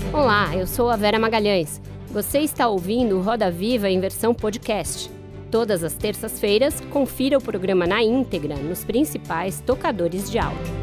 Olá, eu sou a Vera Magalhães. Você está ouvindo o Roda Viva em versão podcast. Todas as terças-feiras, confira o programa na íntegra nos principais tocadores de áudio.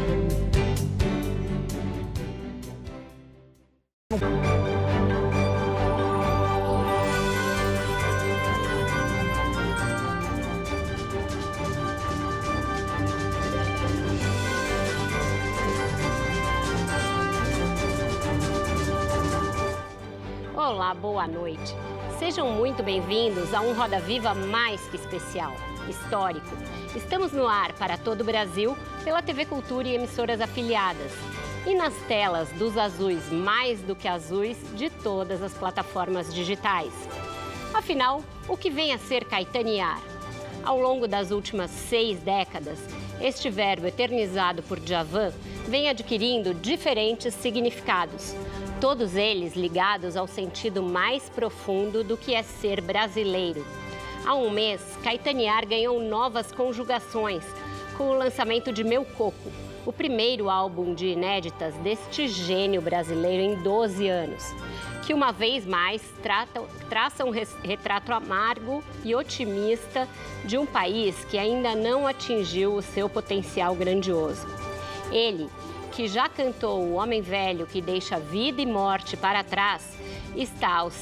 Olá, boa noite. Sejam muito bem-vindos a um Roda Viva mais que especial, histórico. Estamos no ar para todo o Brasil pela TV Cultura e emissoras afiliadas. E nas telas dos azuis mais do que azuis de todas as plataformas digitais. Afinal, o que vem a ser caetanear? Ao longo das últimas 6 décadas, este verbo eternizado por Djavan vem adquirindo diferentes significados. Todos eles ligados ao sentido mais profundo do que é ser brasileiro. Há um mês, caetanear ganhou novas conjugações com o lançamento de Meu Coco, o primeiro álbum de inéditas deste brasileiro em 12 anos, que uma vez mais traça um retrato amargo e otimista de um país que ainda não atingiu o seu potencial grandioso. Ele, que já cantou O Homem Velho que Deixa Vida e Morte para Trás, está aos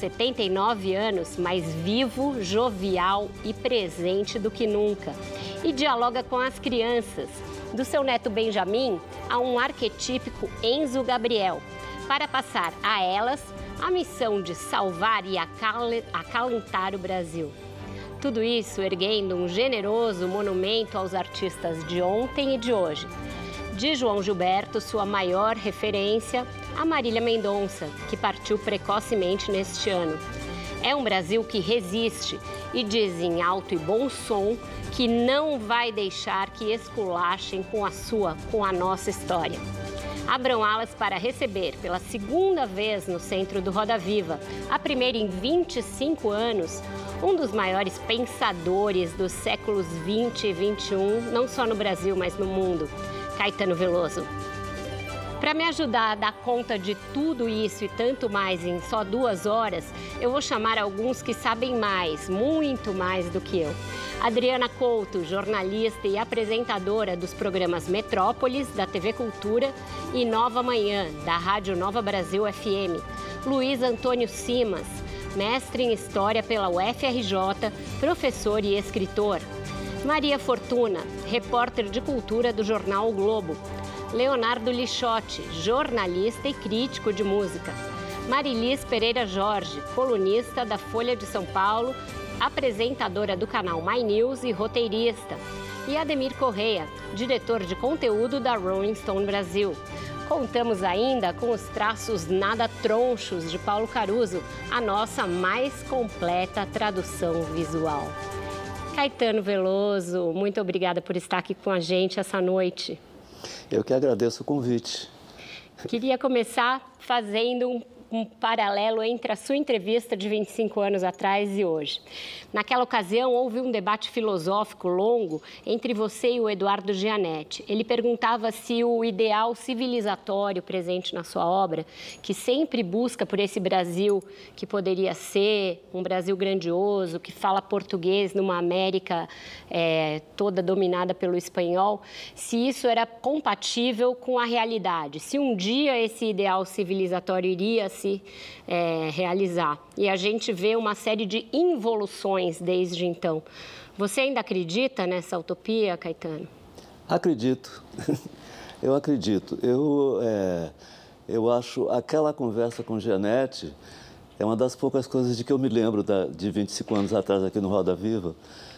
79 anos mais vivo, jovial e presente do que nunca. E dialoga com as crianças, do seu neto Benjamin a um arquetípico Enzo Gabriel, para passar a elas a missão de salvar e acalentar o Brasil. Tudo isso erguendo um generoso monumento aos artistas de ontem e de hoje. De João Gilberto, sua maior referência, a Marília Mendonça, que partiu precocemente neste ano. É um Brasil que resiste e diz em alto e bom som que não vai deixar que esculachem com a nossa história. Abram alas para receber, pela segunda vez no centro do Roda Viva, a primeira em 25 anos, um dos maiores pensadores dos séculos 20 e 21, não só no Brasil, mas no mundo, Caetano Veloso. Para me ajudar a dar conta de tudo isso e tanto mais em só 2 horas, eu vou chamar alguns que sabem mais, muito mais do que eu. Adriana Couto, jornalista e apresentadora dos programas Metrópolis, da TV Cultura, e Nova Manhã, da Rádio Nova Brasil FM. Luiz Antônio Simas, mestre em História pela UFRJ, professor e escritor. Maria Fortuna, repórter de cultura do jornal O Globo. Leonardo Lixotti, jornalista e crítico de música. Marilis Pereira Jorge, colunista da Folha de São Paulo, apresentadora do canal My News e roteirista. E Ademir Correia, diretor de conteúdo da Rolling Stone Brasil. Contamos ainda com os traços nada tronchos de Paulo Caruso, a nossa mais completa tradução visual. Caetano Veloso, muito obrigada por estar aqui com a gente essa noite. Eu que agradeço o convite. Queria começar fazendo um paralelo entre a sua entrevista de 25 anos atrás e hoje. Naquela ocasião, houve um debate filosófico longo entre você e o Eduardo Gianetti. Ele perguntava se o ideal civilizatório presente na sua obra, que sempre busca por esse Brasil que poderia ser um Brasil grandioso, que fala português numa América toda dominada pelo espanhol, se isso era compatível com a realidade, se um dia esse ideal civilizatório iria se realizar. E a gente vê uma série de involuções desde então. Você ainda acredita nessa utopia, Caetano? Acredito. Eu acredito. Eu acho aquela conversa com Gianetti é uma das poucas coisas de que eu me lembro de 25 anos atrás aqui no Roda Viva.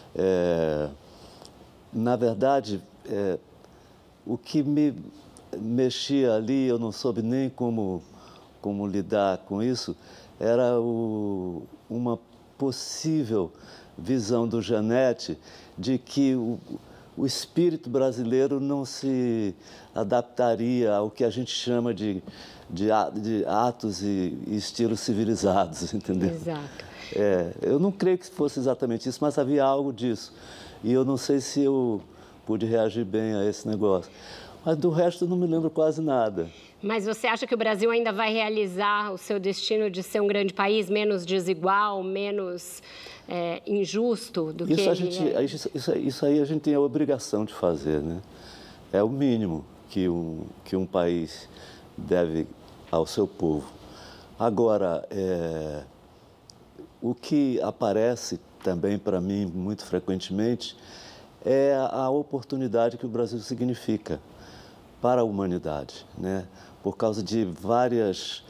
Na verdade, o que me mexia ali, eu não soube nem como lidar com isso, era uma possível visão do Gianetti de que o espírito brasileiro não se adaptaria ao que a gente chama de atos e estilos civilizados, entendeu? Exato. Eu não creio que fosse exatamente isso, mas havia algo disso. E eu não sei se eu pude reagir bem a esse negócio. Mas do resto eu não me lembro quase nada. Mas você acha que o Brasil ainda vai realizar o seu destino de ser um grande país, menos desigual, menos injusto do que ele é? Isso aí a gente tem a obrigação de fazer, né? É o mínimo que um país deve ao seu povo. Agora, o que aparece também para mim muito frequentemente é a oportunidade que o Brasil significa para a humanidade, né? Por causa de várias,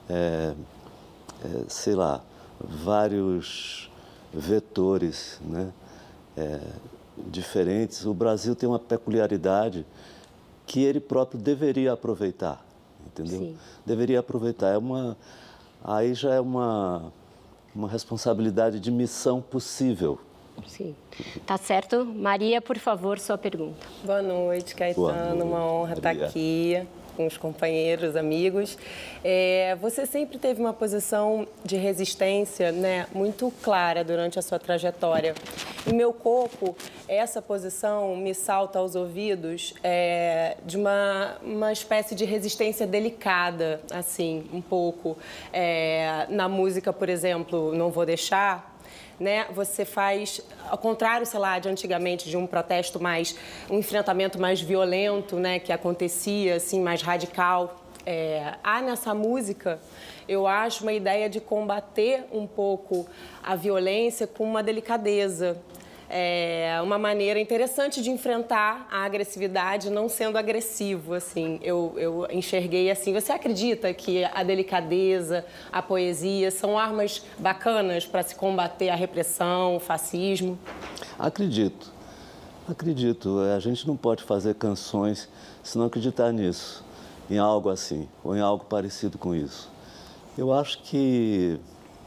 vários vetores, né? Diferentes. O Brasil tem uma peculiaridade que ele próprio deveria aproveitar, entendeu? Sim. Deveria aproveitar. Aí já é uma responsabilidade de missão possível. Sim, tá certo. Maria, por favor, sua pergunta. Boa noite, Caetano. Boa noite. Uma honra estar aqui com os companheiros, amigos. Você sempre teve uma posição de resistência, né, muito clara durante a sua trajetória. Em Meu Coco, essa posição me salta aos ouvidos de uma espécie de resistência delicada, assim, um pouco. Na música, por exemplo, Não Vou Deixar, né, você faz, ao contrário, sei lá, de antigamente, de um protesto mais, um enfrentamento mais violento, né, que acontecia, assim, mais radical. Há nessa música, eu acho, uma ideia de combater um pouco a violência com uma delicadeza. Uma maneira interessante de enfrentar a agressividade não sendo agressivo, assim. Eu enxerguei assim. Você acredita que a delicadeza, a poesia são armas bacanas para se combater a repressão, o fascismo? Acredito. A gente não pode fazer canções se não acreditar nisso, em algo assim, ou em algo parecido com isso. Eu acho que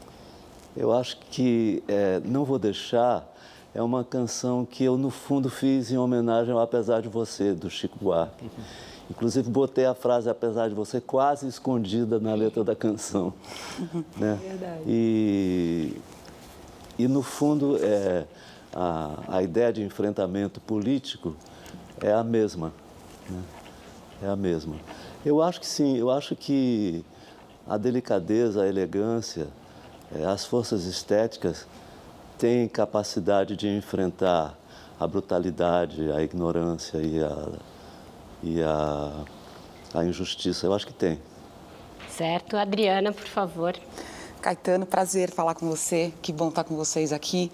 Não Vou Deixar é uma canção que eu, no fundo, fiz em homenagem ao Apesar de Você, do Chico Buarque. Inclusive, botei a frase Apesar de Você quase escondida na letra da canção. Né? Verdade. E, no fundo, a ideia de enfrentamento político é a mesma. Né? É a mesma. Eu acho que sim, eu acho que a delicadeza, a elegância, as forças estéticas têm capacidade de enfrentar a brutalidade, a ignorância e a injustiça. Eu acho que tem. Certo. Adriana, por favor. Caetano, prazer falar com você. Que bom estar com vocês aqui.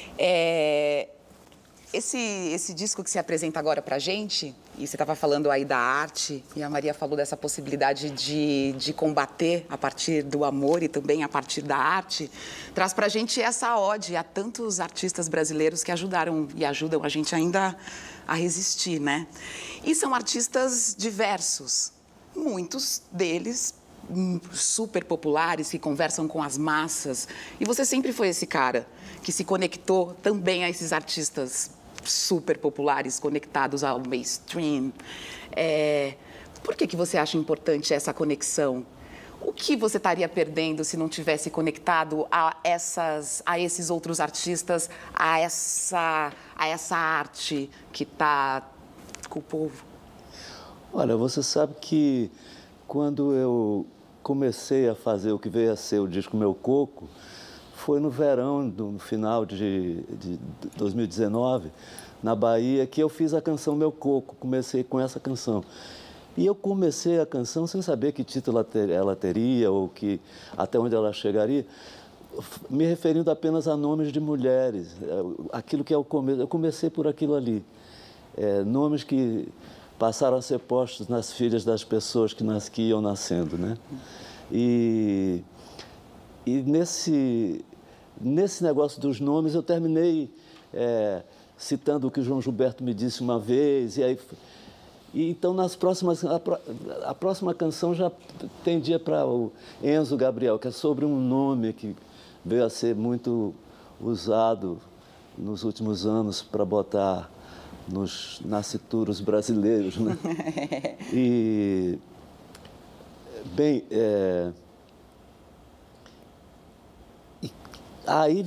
Esse disco que se apresenta agora pra gente, e você estava falando aí da arte, e a Maria falou dessa possibilidade de combater a partir do amor e também a partir da arte, traz pra gente essa ode a tantos artistas brasileiros que ajudaram e ajudam a gente ainda a resistir, né? E são artistas diversos, muitos deles super populares, que conversam com as massas. E você sempre foi esse cara que se conectou também a esses artistas super populares, conectados ao mainstream. Por que você acha importante essa conexão? O que você estaria perdendo se não tivesse conectado a esses outros artistas, a essa arte que está com o povo? Olha, você sabe que quando eu comecei a fazer o que veio a ser o disco Meu Coco, foi no verão, no final de 2019, na Bahia, que eu fiz a canção Meu Coco. Comecei com essa canção. E eu comecei a canção sem saber que título ela teria ou até onde ela chegaria, me referindo apenas a nomes de mulheres, aquilo que é o começo. Eu comecei por aquilo ali. Nomes que passaram a ser postos nas filhas das pessoas que iam nascendo, né? E nesse negócio dos nomes, eu terminei citando o que o João Gilberto me disse uma vez, então a próxima canção já tendia para o Enzo Gabriel, que é sobre um nome que veio a ser muito usado nos últimos anos para botar nos nascituros brasileiros, né? E, bem, aí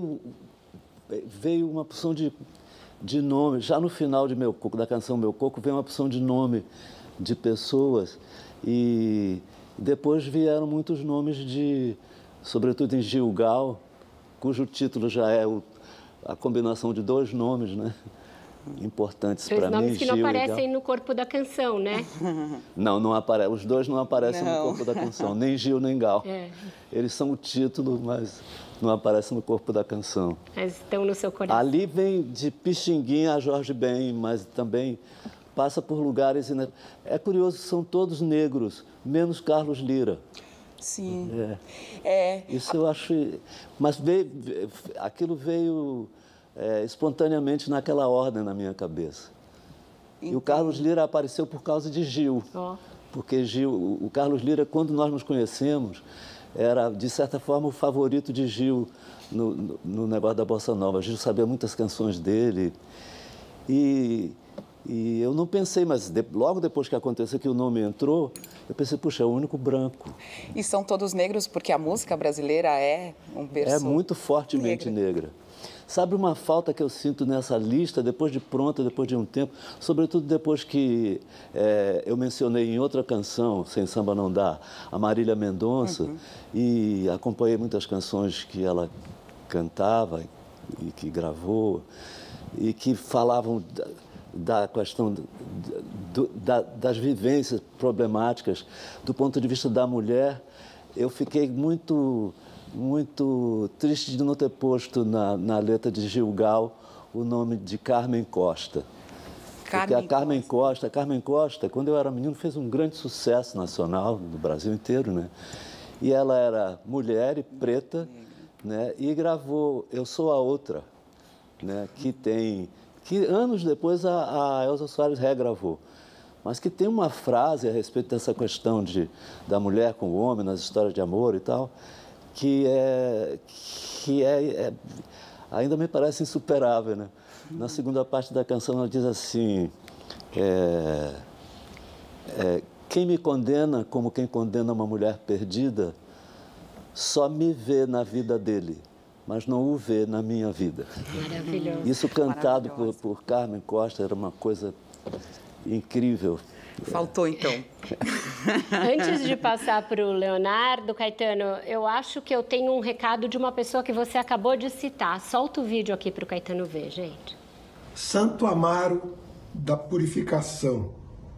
veio uma porção de nome. Já no final de Meu Coco, da canção Meu Coco, veio uma porção de nome de pessoas E depois vieram muitos nomes sobretudo em Gilgal, cujo título já é a combinação de 2 nomes, né? Importantes para mim. 2 nomes que não aparecem Gil no corpo da canção, né? Não aparecem. Os 2 não aparecem no corpo da canção, nem Gil nem Gal. Eles são o título, mas não aparecem no corpo da canção. Mas estão no seu coração. Ali vem de Pixinguinha a Jorge Ben, mas também passa por lugares... É curioso, são todos negros, menos Carlos Lyra. Sim. Isso eu acho... Mas aquilo veio espontaneamente naquela ordem na minha cabeça. E o Carlos Lyra apareceu por causa de Gil. Porque o Carlos Lyra, quando nós nos conhecemos, era, de certa forma, o favorito de Gil no negócio da Bossa Nova. Gil sabia muitas canções dele. E eu não pensei, mas logo depois que aconteceu que o nome entrou, eu pensei, puxa, é o único branco. E são todos negros porque a música brasileira é um berço... É muito fortemente negra. Sabe uma falta que eu sinto nessa lista, depois de pronta, depois de um tempo, sobretudo depois que eu mencionei em outra canção, Sem Samba Não Dá, a Marília Mendonça, e acompanhei muitas canções que ela cantava e que gravou, e que falavam da questão das vivências problemáticas do ponto de vista da mulher. Eu fiquei muito triste de não ter posto na letra de Gilgal o nome de Carmen Costa. Porque a Carmen Costa, quando eu era menino, fez um grande sucesso nacional no Brasil inteiro, né? E ela era mulher e preta, né? E gravou Eu Sou a Outra, né? Que anos depois a Elza Soares regravou. Mas que tem uma frase a respeito dessa questão da mulher com o homem nas histórias de amor e tal, que ainda me parece insuperável, né? Na segunda parte da canção ela diz assim, quem me condena como quem condena uma mulher perdida, só me vê na vida dele, mas não o vê na minha vida. Maravilhoso. Isso cantado por Carmen Costa era uma coisa incrível. Faltou, então. Antes de passar para o Leonardo, Caetano, eu acho que eu tenho um recado de uma pessoa que você acabou de citar. Solta o vídeo aqui para o Caetano ver, gente. Santo Amaro da Purificação.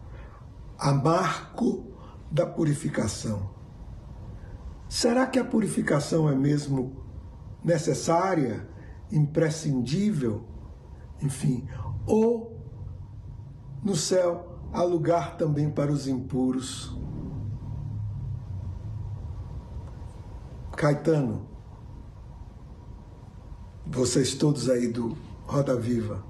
Amargo da Purificação. Será que a purificação é mesmo necessária, imprescindível? Enfim, ou no céu há lugar também para os impuros? Caetano, vocês todos aí do Roda Viva,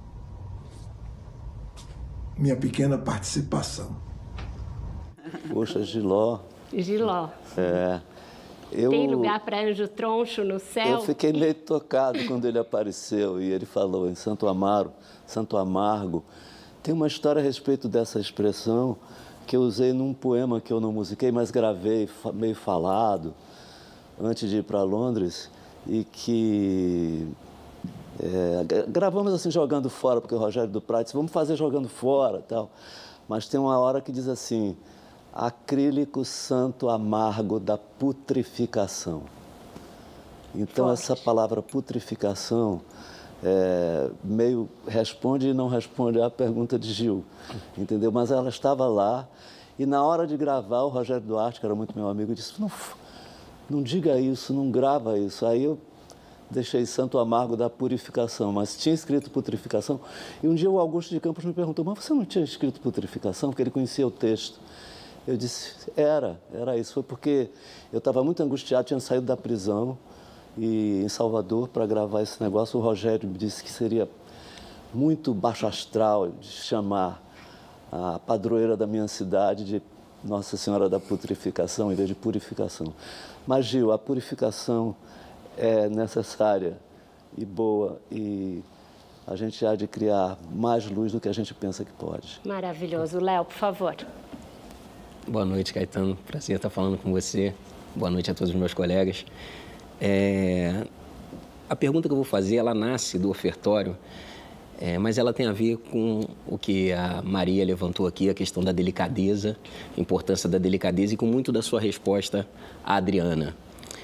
minha pequena participação. Poxa, Giló. Giló. Tem lugar para anjo troncho no céu? Eu fiquei meio tocado quando ele apareceu e ele falou em Santo Amaro, Santo Amargo. Tem uma história a respeito dessa expressão que eu usei num poema que eu não musiquei, mas gravei meio falado antes de ir para Londres e que gravamos assim jogando fora, porque o Rogério do Prado disse, vamos fazer jogando fora e tal. Mas tem uma hora que diz assim, acrílico santo amargo da putrificação. Então, essa palavra putrificação meio responde e não responde à pergunta de Gil, entendeu? Mas ela estava lá e na hora de gravar, o Rogério Duarte, que era muito meu amigo, disse, não diga isso, não grava isso. Aí eu deixei Santo Amargo da Purificação, mas tinha escrito putrificação. E um dia o Augusto de Campos me perguntou, mas você não tinha escrito putrificação? Porque ele conhecia o texto. Eu disse, era isso. Foi porque eu estava muito angustiado, tinha saído da prisão e em Salvador para gravar esse negócio. O Rogério me disse que seria muito baixo astral de chamar a padroeira da minha cidade de Nossa Senhora da Putrificação em vez de purificação. Mas, Gil, a purificação é necessária e boa e a gente há de criar mais luz do que a gente pensa que pode. Maravilhoso. Léo, por favor. Boa noite, Caetano. Prazer estar falando com você. Boa noite a todos os meus colegas. A pergunta que eu vou fazer, ela nasce do ofertório Mas ela tem a ver com o que a Maria levantou aqui, a questão da delicadeza, a importância da delicadeza e com muito da sua resposta à Adriana.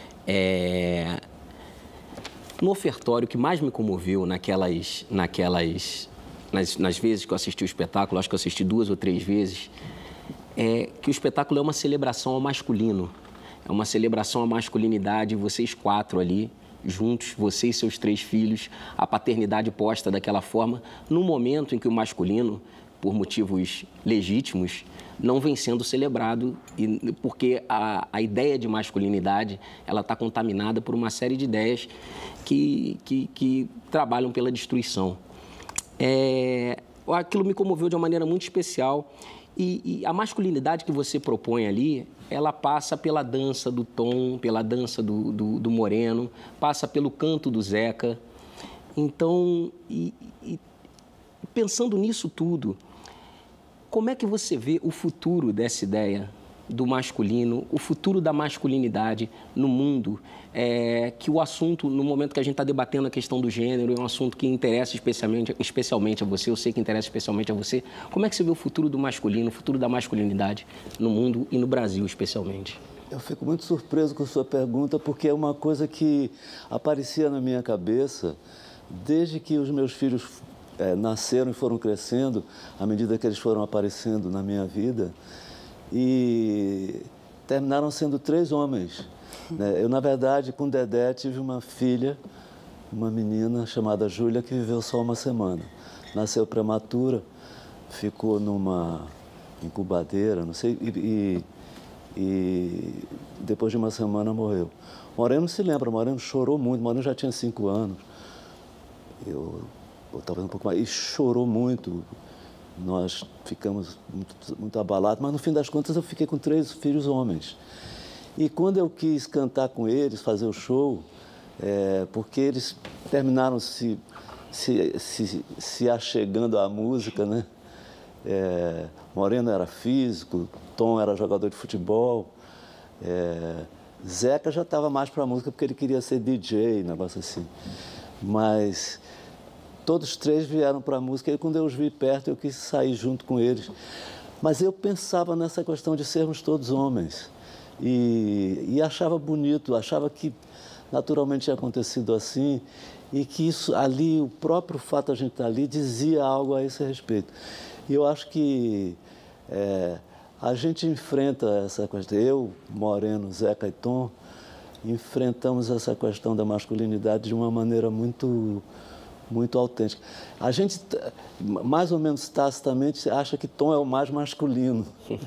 No ofertório, o que mais me comoveu nas vezes que eu assisti o espetáculo, acho que eu assisti 2 ou 3 vezes, é que o espetáculo é uma celebração ao masculino, é uma celebração à masculinidade, vocês 4 ali, juntos, você e seus 3 filhos, a paternidade posta daquela forma, num momento em que o masculino, por motivos legítimos, não vem sendo celebrado, porque a ideia de masculinidade ela está contaminada por uma série de ideias que trabalham pela destruição. Aquilo me comoveu de uma maneira muito especial e a masculinidade que você propõe ali, ela passa pela dança do Tom, pela dança do Moreno, passa pelo canto do Zeca. Então, pensando nisso tudo, como é que você vê o futuro dessa ideia do masculino, o futuro da masculinidade no mundo? Que o assunto, no momento que a gente está debatendo a questão do gênero, é um assunto que interessa especialmente a você, eu sei que interessa especialmente a você. Como é que você vê o futuro do masculino, o futuro da masculinidade no mundo e no Brasil especialmente? Eu fico muito surpreso com a sua pergunta, porque é uma coisa que aparecia na minha cabeça desde que os meus filhos nasceram e foram crescendo, à medida que eles foram aparecendo na minha vida, e terminaram sendo 3 homens. Eu, na verdade, com Dedé, tive uma filha, uma menina chamada Júlia, que viveu só uma semana. Nasceu prematura, ficou numa incubadeira, não sei, e depois de uma semana morreu. Moreno se lembra, Moreno chorou muito, Moreno já tinha 5 anos. Eu talvez um pouco mais, e chorou muito. Nós ficamos muito abalados, mas no fim das contas eu fiquei com 3 filhos homens. E quando eu quis cantar com eles, fazer o show, porque eles terminaram se achegando à música, né? Moreno era físico, Tom era jogador de futebol, Zeca já estava mais para a música porque ele queria ser DJ, negócio assim. Mas todos 3 vieram para a música e quando eu os vi perto eu quis sair junto com eles. Mas eu pensava nessa questão de sermos todos homens e achava bonito, achava que naturalmente tinha acontecido assim e que isso ali, o próprio fato de a gente estar ali, dizia algo a esse respeito. E eu acho que a gente enfrenta essa questão, eu, Moreno, Zeca e Tom, enfrentamos essa questão da masculinidade de uma maneira muito autêntica. A gente, mais ou menos tacitamente, acha que Tom é o mais masculino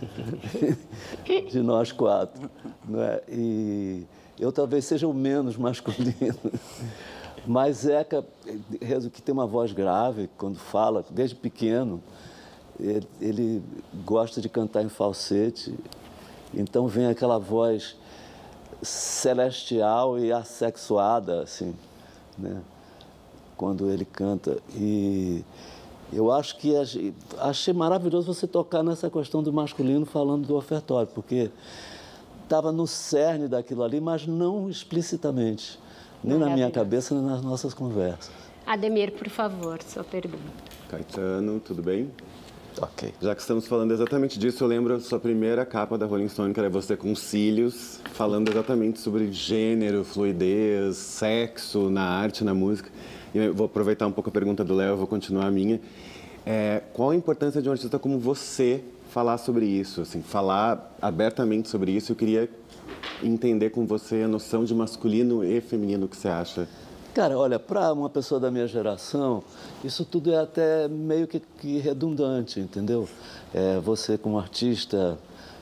de nós 4. Não é? E eu talvez seja o menos masculino. Mas Zeca, que tem uma voz grave, quando fala, desde pequeno, ele gosta de cantar em falsete. Então vem aquela voz celestial e assexuada, assim, né? Quando ele canta. E eu acho que achei maravilhoso você tocar nessa questão do masculino falando do ofertório, porque estava no cerne daquilo ali, mas não explicitamente, nem na minha cabeça, nem nas nossas conversas. Ademir, por favor, sua pergunta. Caetano, tudo bem? Ok. Já que estamos falando exatamente disso, eu lembro a sua primeira capa da Rolling Stone, que era você com cílios, falando exatamente sobre gênero, fluidez, sexo na arte, na música. E eu vou aproveitar um pouco a pergunta do Léo, eu vou continuar a minha. Qual a importância de um artista como você falar sobre isso, assim, falar abertamente sobre isso? Eu queria entender com você a noção de masculino e feminino que você acha. Cara, olha, para uma pessoa da minha geração, isso tudo é até meio que redundante, entendeu? Você como artista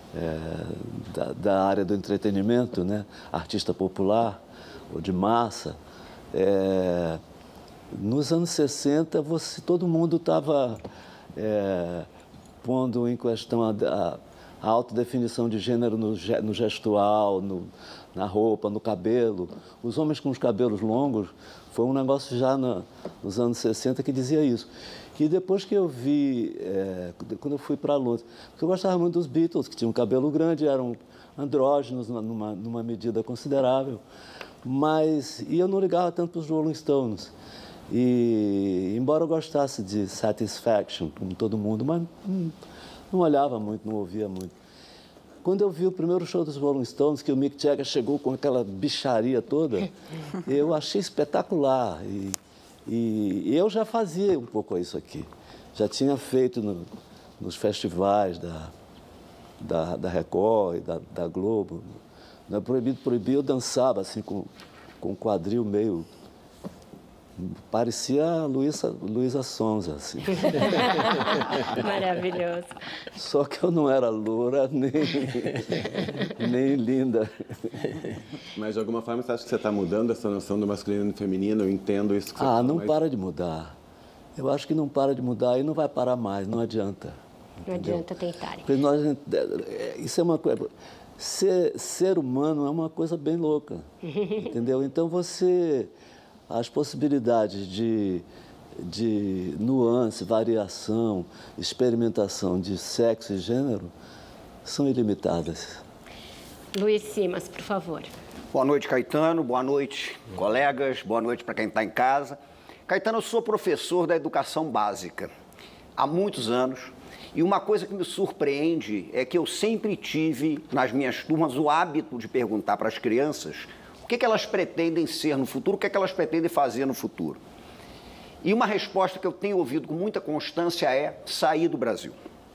da área do entretenimento, né? Artista popular ou de massa, nos anos 60, todo mundo estava pondo em questão a autodefinição de gênero no gestual, na roupa, no cabelo. Os homens com os cabelos longos foi um negócio já nos anos 60 que dizia isso. E depois que eu vi, quando eu fui para Londres, porque eu gostava muito dos Beatles, que tinham cabelo grande, eram andrógenos numa medida considerável, e eu não ligava tanto para os Rolling Stones. E, embora eu gostasse de Satisfaction, como todo mundo, mas não olhava muito, não ouvia muito. Quando eu vi o primeiro show dos Rolling Stones, que o Mick Jagger chegou com aquela bicharia toda, eu achei espetacular. E eu já fazia um pouco isso aqui. Já tinha feito nos festivais da Record e da Globo. Não é Proibido Proibir, eu dançava assim com um quadril meio... Parecia a Luísa Sonza, assim. Maravilhoso. Só que eu não era loura, nem linda. Mas, de alguma forma, você acha que você está mudando essa noção do masculino e do feminino? Eu entendo isso que você fala, não para de mudar. Eu acho que não para de mudar e não vai parar mais, não adianta. Não adianta tentarem. Porque isso é uma coisa... Ser humano é uma coisa bem louca, entendeu? Então, as possibilidades de nuance, variação, experimentação de sexo e gênero são ilimitadas. Luiz Simas, por favor. Boa noite, Caetano. Boa noite, colegas. Boa noite para quem está em casa. Caetano, eu sou professor da educação básica há muitos anos. E uma coisa que me surpreende é que eu sempre tive, nas minhas turmas, o hábito de perguntar para as crianças o que elas pretendem ser no futuro, o que elas pretendem fazer no futuro. E uma resposta que eu tenho ouvido com muita constância é sair do Brasil.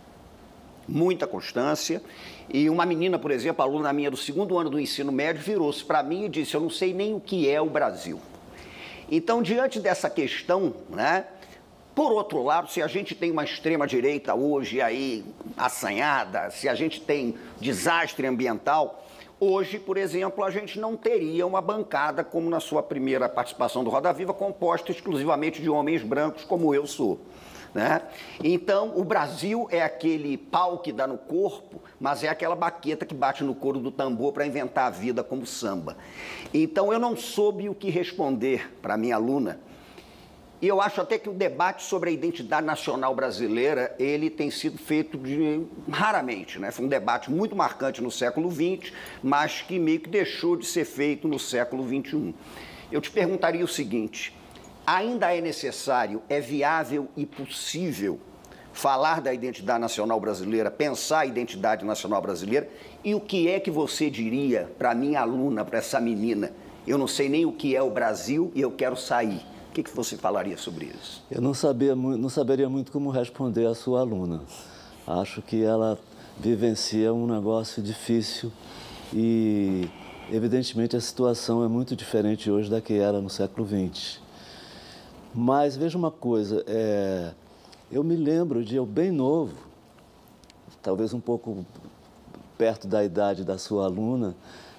Muita constância. E uma menina, por exemplo, aluna minha do 2º ano do ensino médio, virou-se para mim e disse: eu não sei nem o que é o Brasil. Então, diante dessa questão, né? Por outro lado, se a gente tem uma extrema-direita hoje aí assanhada, se a gente tem desastre ambiental, hoje, por exemplo, a gente não teria uma bancada como na sua primeira participação do Roda Viva, composta exclusivamente de homens brancos como eu sou, né? Então, o Brasil é aquele pau que dá no corpo, mas é aquela baqueta que bate no couro do tambor para inventar a vida como samba. Então, eu não soube o que responder para a minha aluna. E eu acho até que o debate sobre a identidade nacional brasileira, ele tem sido feito raramente, né? Foi um debate muito marcante no século XX, mas que meio que deixou de ser feito no século XXI. Eu te perguntaria o seguinte: ainda é necessário, é viável e possível falar da identidade nacional brasileira, pensar a identidade nacional brasileira? E o que é que você diria para a minha aluna, para essa menina? Eu não sei nem o que é o Brasil e eu quero sair. O que você falaria sobre isso? Eu não saberia muito como responder à sua aluna. Acho que ela vivencia um negócio difícil e, evidentemente, a situação é muito diferente hoje da que era no século XX. Mas veja uma coisa, eu me lembro de eu bem novo, talvez um pouco perto da idade da sua aluna,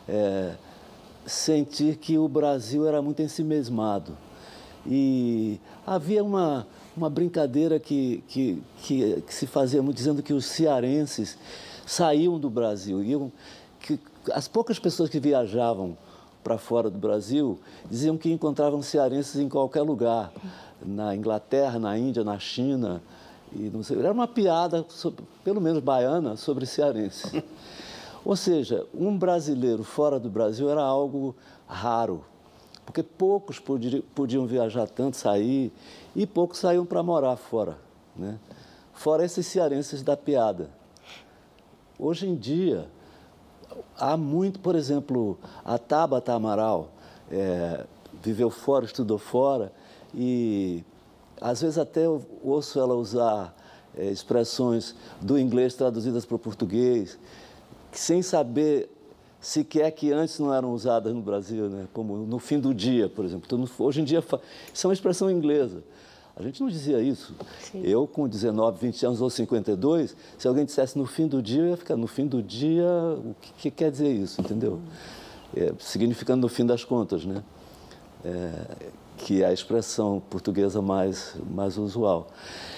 sentir que o Brasil era muito ensimesmado. E havia uma brincadeira que se fazia muito, dizendo que os cearenses saíam do Brasil. Que as poucas pessoas que viajavam para fora do Brasil diziam que encontravam cearenses em qualquer lugar, na Inglaterra, na Índia, na China. E não sei, era uma piada, pelo menos baiana, sobre cearenses. Ou seja, um brasileiro fora do Brasil era algo raro. Porque poucos podiam viajar tanto, sair, e poucos saíam para morar fora, né? Fora esses cearenses da piada. Hoje em dia, há muito, por exemplo, a Tabata Amaral viveu fora, estudou fora, e às vezes até eu ouço ela usar expressões do inglês traduzidas para o português, sem saber sequer que antes não eram usadas no Brasil, né? Como no fim do dia, por exemplo. Então, hoje em dia, isso é uma expressão inglesa. A gente não dizia isso. Sim. Eu, com 19, 20 anos ou 52, se alguém dissesse no fim do dia, eu ia ficar no fim do dia, o que quer dizer isso, entendeu? Significando no fim das contas, né? Que é a expressão portuguesa mais usual.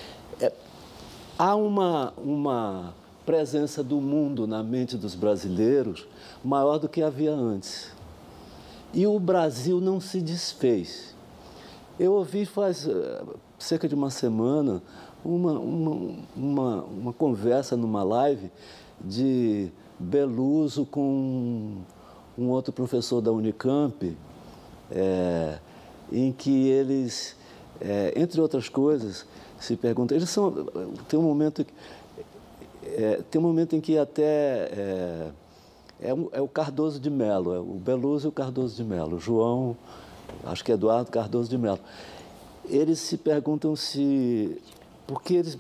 Há uma presença do mundo na mente dos brasileiros maior do que havia antes. E o Brasil não se desfez. Eu ouvi faz cerca de uma semana uma conversa numa live de Beluso com um outro professor da Unicamp, em que eles entre outras coisas, se pergunta... Tem um momento em que até... É o Cardoso de Melo, é o Beluso e o Cardoso de Melo, o João, acho que é Eduardo Cardoso de Melo. Eles se perguntam se... Porque eles...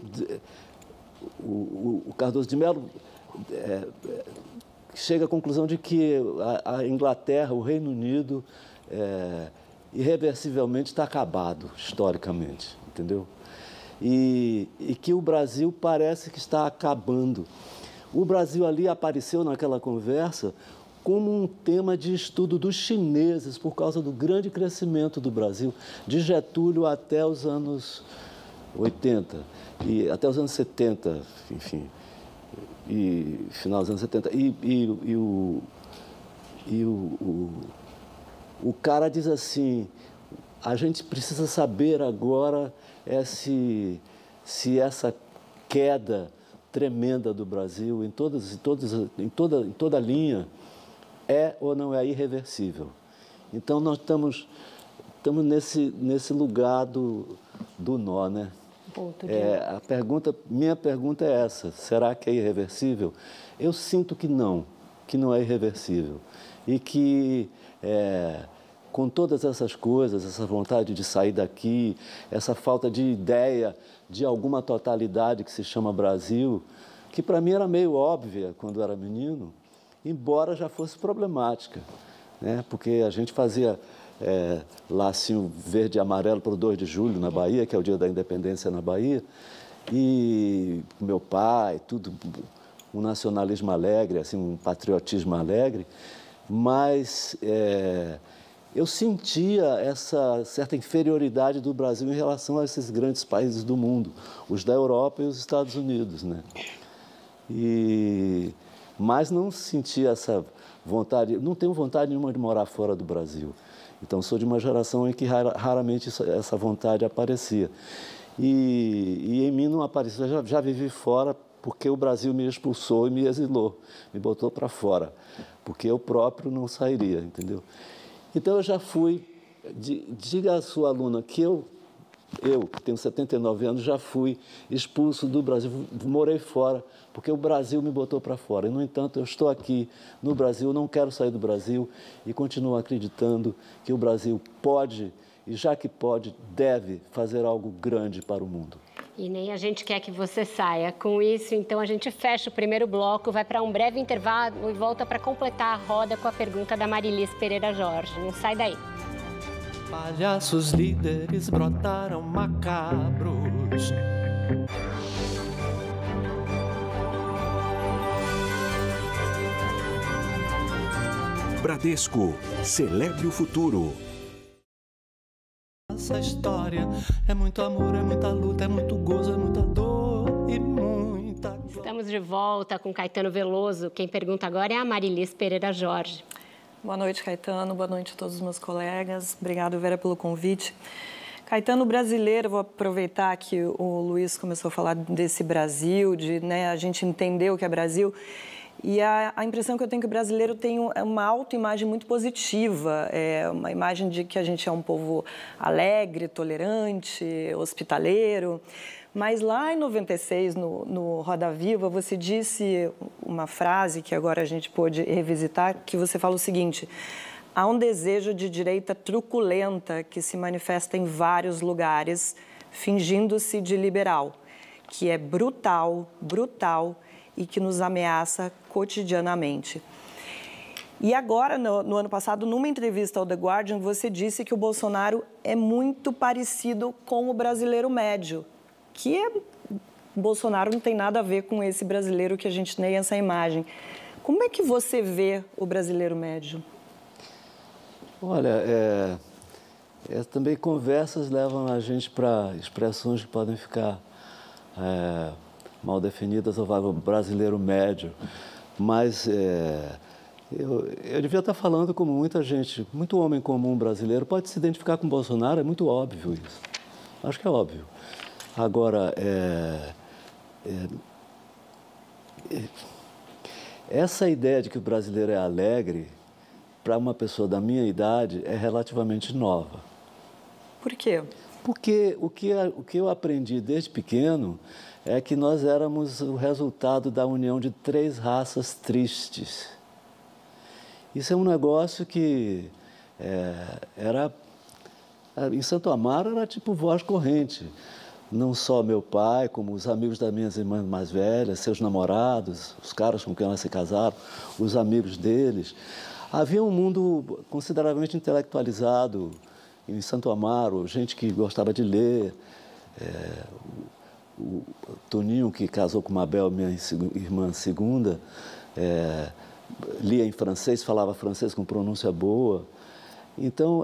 O Cardoso de Melo chega à conclusão de que a Inglaterra, o Reino Unido, irreversivelmente está acabado, historicamente, entendeu? E que o Brasil parece que está acabando. O Brasil ali apareceu naquela conversa como um tema de estudo dos chineses por causa do grande crescimento do Brasil, de Getúlio até os anos 80, e até os anos 70, enfim, e final dos anos 70. O cara diz assim, a gente precisa saber agora se essa queda tremenda do Brasil em toda a linha é ou não é irreversível. Então nós estamos nesse lugar do nó, né? Minha pergunta é essa: será que é irreversível? Eu sinto que não é irreversível e que com todas essas coisas, essa vontade de sair daqui, essa falta de ideia de alguma totalidade que se chama Brasil, que para mim era meio óbvia quando era menino, embora já fosse problemática, né? Porque a gente fazia lacinho verde e amarelo para o 2 de julho na Bahia, que é o dia da independência na Bahia, e meu pai, tudo, um nacionalismo alegre, assim, um patriotismo alegre, mas eu sentia essa certa inferioridade do Brasil em relação a esses grandes países do mundo, os da Europa e os Estados Unidos, né? Mas não sentia essa vontade, não tenho vontade nenhuma de morar fora do Brasil. Então, sou de uma geração em que raramente essa vontade aparecia. E em mim não apareceu, eu já vivi fora porque o Brasil me expulsou e me exilou, me botou para fora, porque eu próprio não sairia, entendeu? Então, eu já fui, diga à sua aluna que eu que tenho 79 anos, já fui expulso do Brasil, morei fora, porque o Brasil me botou para fora. E, no entanto, eu estou aqui no Brasil, não quero sair do Brasil e continuo acreditando que o Brasil pode, e já que pode, deve fazer algo grande para o mundo. E nem a gente quer que você saia. Com isso, então, a gente fecha o primeiro bloco, vai para um breve intervalo e volta para completar a roda com a pergunta da Marilis Pereira Jorge. Não sai daí. Palhaços líderes brotaram macabros. Bradesco, celebre o futuro. Essa história é muito amor, é muita luta, é muito gozo, é muita dor e muita glória. Estamos de volta com Caetano Veloso. Quem pergunta agora é a Marilis Pereira Jorge. Boa noite, Caetano. Boa noite a todos os meus colegas. Obrigado, Vera, pelo convite. Caetano, brasileiro, vou aproveitar que o Luiz começou a falar desse Brasil, a gente entender o que é Brasil. E a impressão que eu tenho que o brasileiro tem uma autoimagem muito positiva, uma imagem de que a gente é um povo alegre, tolerante, hospitaleiro. Mas lá em 96, no Roda Viva, você disse uma frase que agora a gente pôde revisitar, que você fala o seguinte: há um desejo de direita truculenta que se manifesta em vários lugares, fingindo-se de liberal, que é brutal e que nos ameaça cotidianamente. E agora, no ano passado, numa entrevista ao The Guardian, você disse que o Bolsonaro é muito parecido com o brasileiro médio, Bolsonaro não tem nada a ver com esse brasileiro que a gente tem essa imagem. Como é que você vê o brasileiro médio? Olha, também conversas levam a gente para expressões que podem ficar mal definidas, o brasileiro médio. Mas eu devia estar falando como muita gente, muito homem comum brasileiro pode se identificar com o Bolsonaro, é muito óbvio isso. Acho que é óbvio. Agora, essa ideia de que o brasileiro é alegre, para uma pessoa da minha idade, é relativamente nova. Por quê? Porque o que eu aprendi desde pequeno é que nós éramos o resultado da união de 3 raças tristes. Isso é um negócio que era... Em Santo Amaro era tipo voz corrente. Não só meu pai, como os amigos das minhas irmãs mais velhas, seus namorados, os caras com quem elas se casaram, os amigos deles. Havia um mundo consideravelmente intelectualizado em Santo Amaro, gente que gostava de ler. O Toninho, que casou com Mabel, minha irmã segunda, lia em francês, falava francês com pronúncia boa. Então,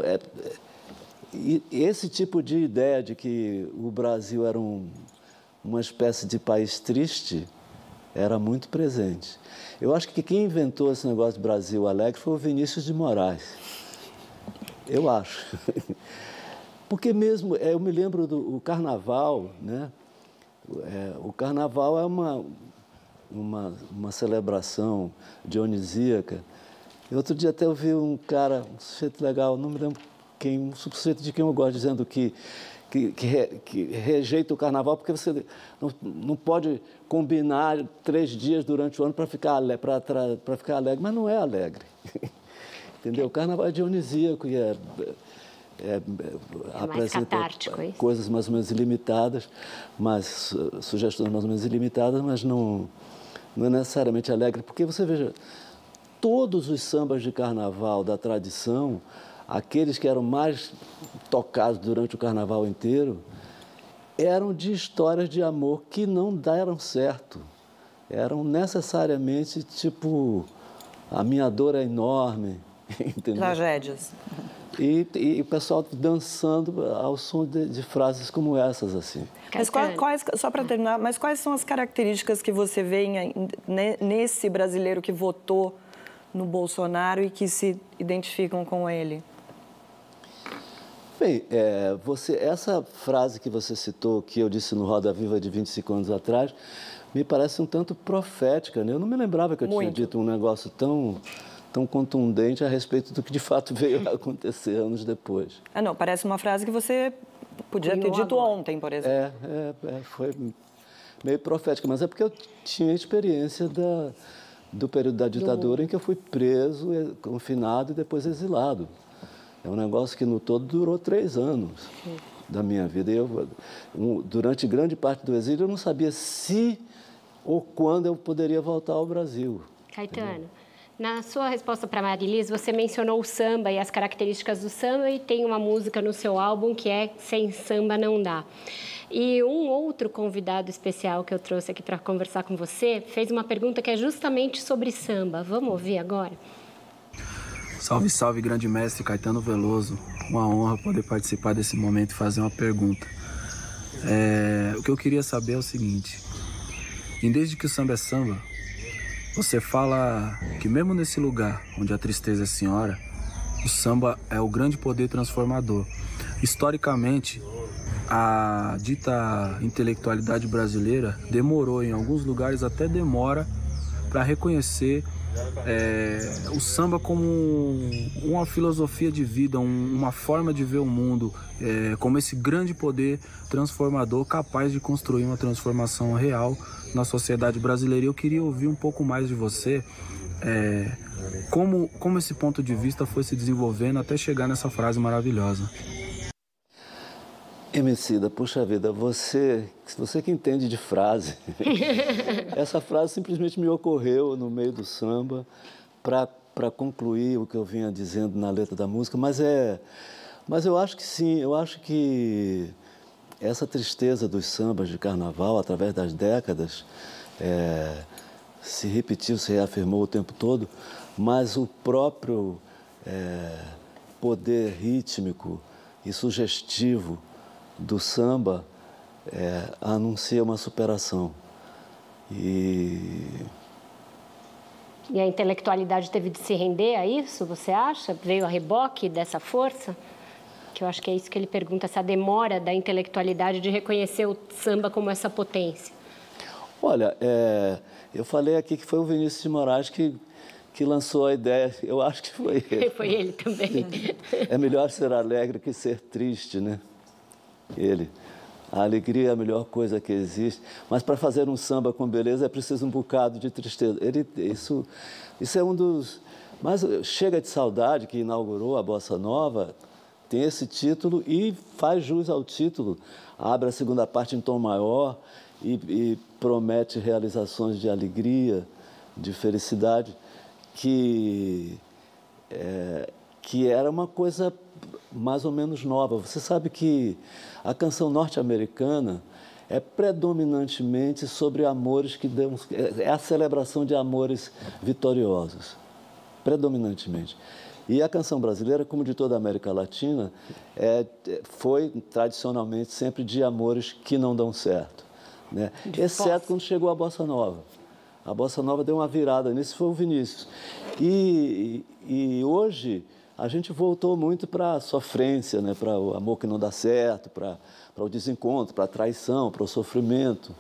esse tipo de ideia de que o Brasil era uma espécie de país triste era muito presente. Eu acho que quem inventou esse negócio de Brasil alegre foi o Vinícius de Moraes. Eu acho. Porque mesmo, eu me lembro do Carnaval, né? O Carnaval é uma celebração dionisíaca. E outro dia até eu vi um cara, um sujeito legal, não me lembro quem, um sujeito de quem eu gosto, dizendo que rejeita o Carnaval porque você não pode combinar 3 dias durante o ano para ficar alegre, mas não é alegre. Entendeu? O Carnaval é dionisíaco e apresenta coisas mais ou menos ilimitadas, sugestões mais ou menos ilimitadas, mas não é necessariamente alegre. Porque você veja, todos os sambas de Carnaval da tradição, aqueles que eram mais tocados durante o Carnaval inteiro, eram de histórias de amor que não deram certo. Eram necessariamente tipo, a minha dor é enorme, entendeu? Tragédias. E o pessoal dançando ao som de frases como essas, assim. Mas só para terminar, mas quais são as características que você vê nesse brasileiro que votou no Bolsonaro e que se identificam com ele? Bem, essa frase que você citou, que eu disse no Roda Viva de 25 anos atrás, me parece um tanto profética, né? Eu não me lembrava que eu tinha dito um negócio tão contundente a respeito do que de fato veio a acontecer anos depois. Não, parece uma frase que você podia ter dito ontem, por exemplo. Foi meio profética, mas é porque eu tinha experiência do período da ditadura em que eu fui preso, confinado e depois exilado. É um negócio que no todo durou 3 anos da minha vida. E durante grande parte do exílio eu não sabia se ou quando eu poderia voltar ao Brasil. Caetano, entendeu? Na sua resposta para a Marilis, você mencionou o samba e as características do samba e tem uma música no seu álbum que é Sem Samba Não Dá. E um outro convidado especial que eu trouxe aqui para conversar com você fez uma pergunta que é justamente sobre samba. Vamos ouvir agora? Salve, salve, grande mestre Caetano Veloso. Uma honra poder participar desse momento e fazer uma pergunta. O que eu queria saber é o seguinte. Desde que o samba é samba, você fala que mesmo nesse lugar onde a tristeza é senhora, o samba é o grande poder transformador. Historicamente, a dita intelectualidade brasileira demorou, em alguns lugares até demora, para reconhecer o samba como uma filosofia de vida, uma forma de ver o mundo, como esse grande poder transformador capaz de construir uma transformação real na sociedade brasileira. E eu queria ouvir um pouco mais de você, como esse ponto de vista foi se desenvolvendo até chegar nessa frase maravilhosa. Emicida, puxa vida, você que entende de frase. Essa frase simplesmente me ocorreu no meio do samba para concluir o que eu vinha dizendo na letra da música, mas eu acho que sim, eu acho que essa tristeza dos sambas de carnaval, através das décadas, se repetiu, se reafirmou o tempo todo, mas o próprio poder rítmico e sugestivo do samba anuncia uma superação. E a intelectualidade teve de se render a isso, você acha? Veio a reboque dessa força? Que eu acho que é isso que ele pergunta, essa demora da intelectualidade de reconhecer o samba como essa potência. Olha, eu falei aqui que foi o Vinícius de Moraes que lançou a ideia, eu acho que foi ele. Foi ele também. É melhor ser alegre que ser triste, né? ele. A alegria é a melhor coisa que existe, mas para fazer um samba com beleza é preciso um bocado de tristeza. Isso é um dos... Mas Chega de Saudade, que inaugurou a Bossa Nova, tem esse título e faz jus ao título. Abre a segunda parte em tom maior e promete realizações de alegria, de felicidade, que era uma coisa mais ou menos nova. Você sabe que a canção norte-americana é predominantemente sobre amores que demos... É a celebração de amores vitoriosos, predominantemente. E a canção brasileira, como de toda a América Latina, foi tradicionalmente sempre de amores que não dão certo, né? Exceto quando chegou a Bossa Nova. A Bossa Nova deu uma virada nisso, foi o Vinícius. E hoje a gente voltou muito para a sofrência, né? Para o amor que não dá certo, para o desencontro, para a traição, para o sofrimento.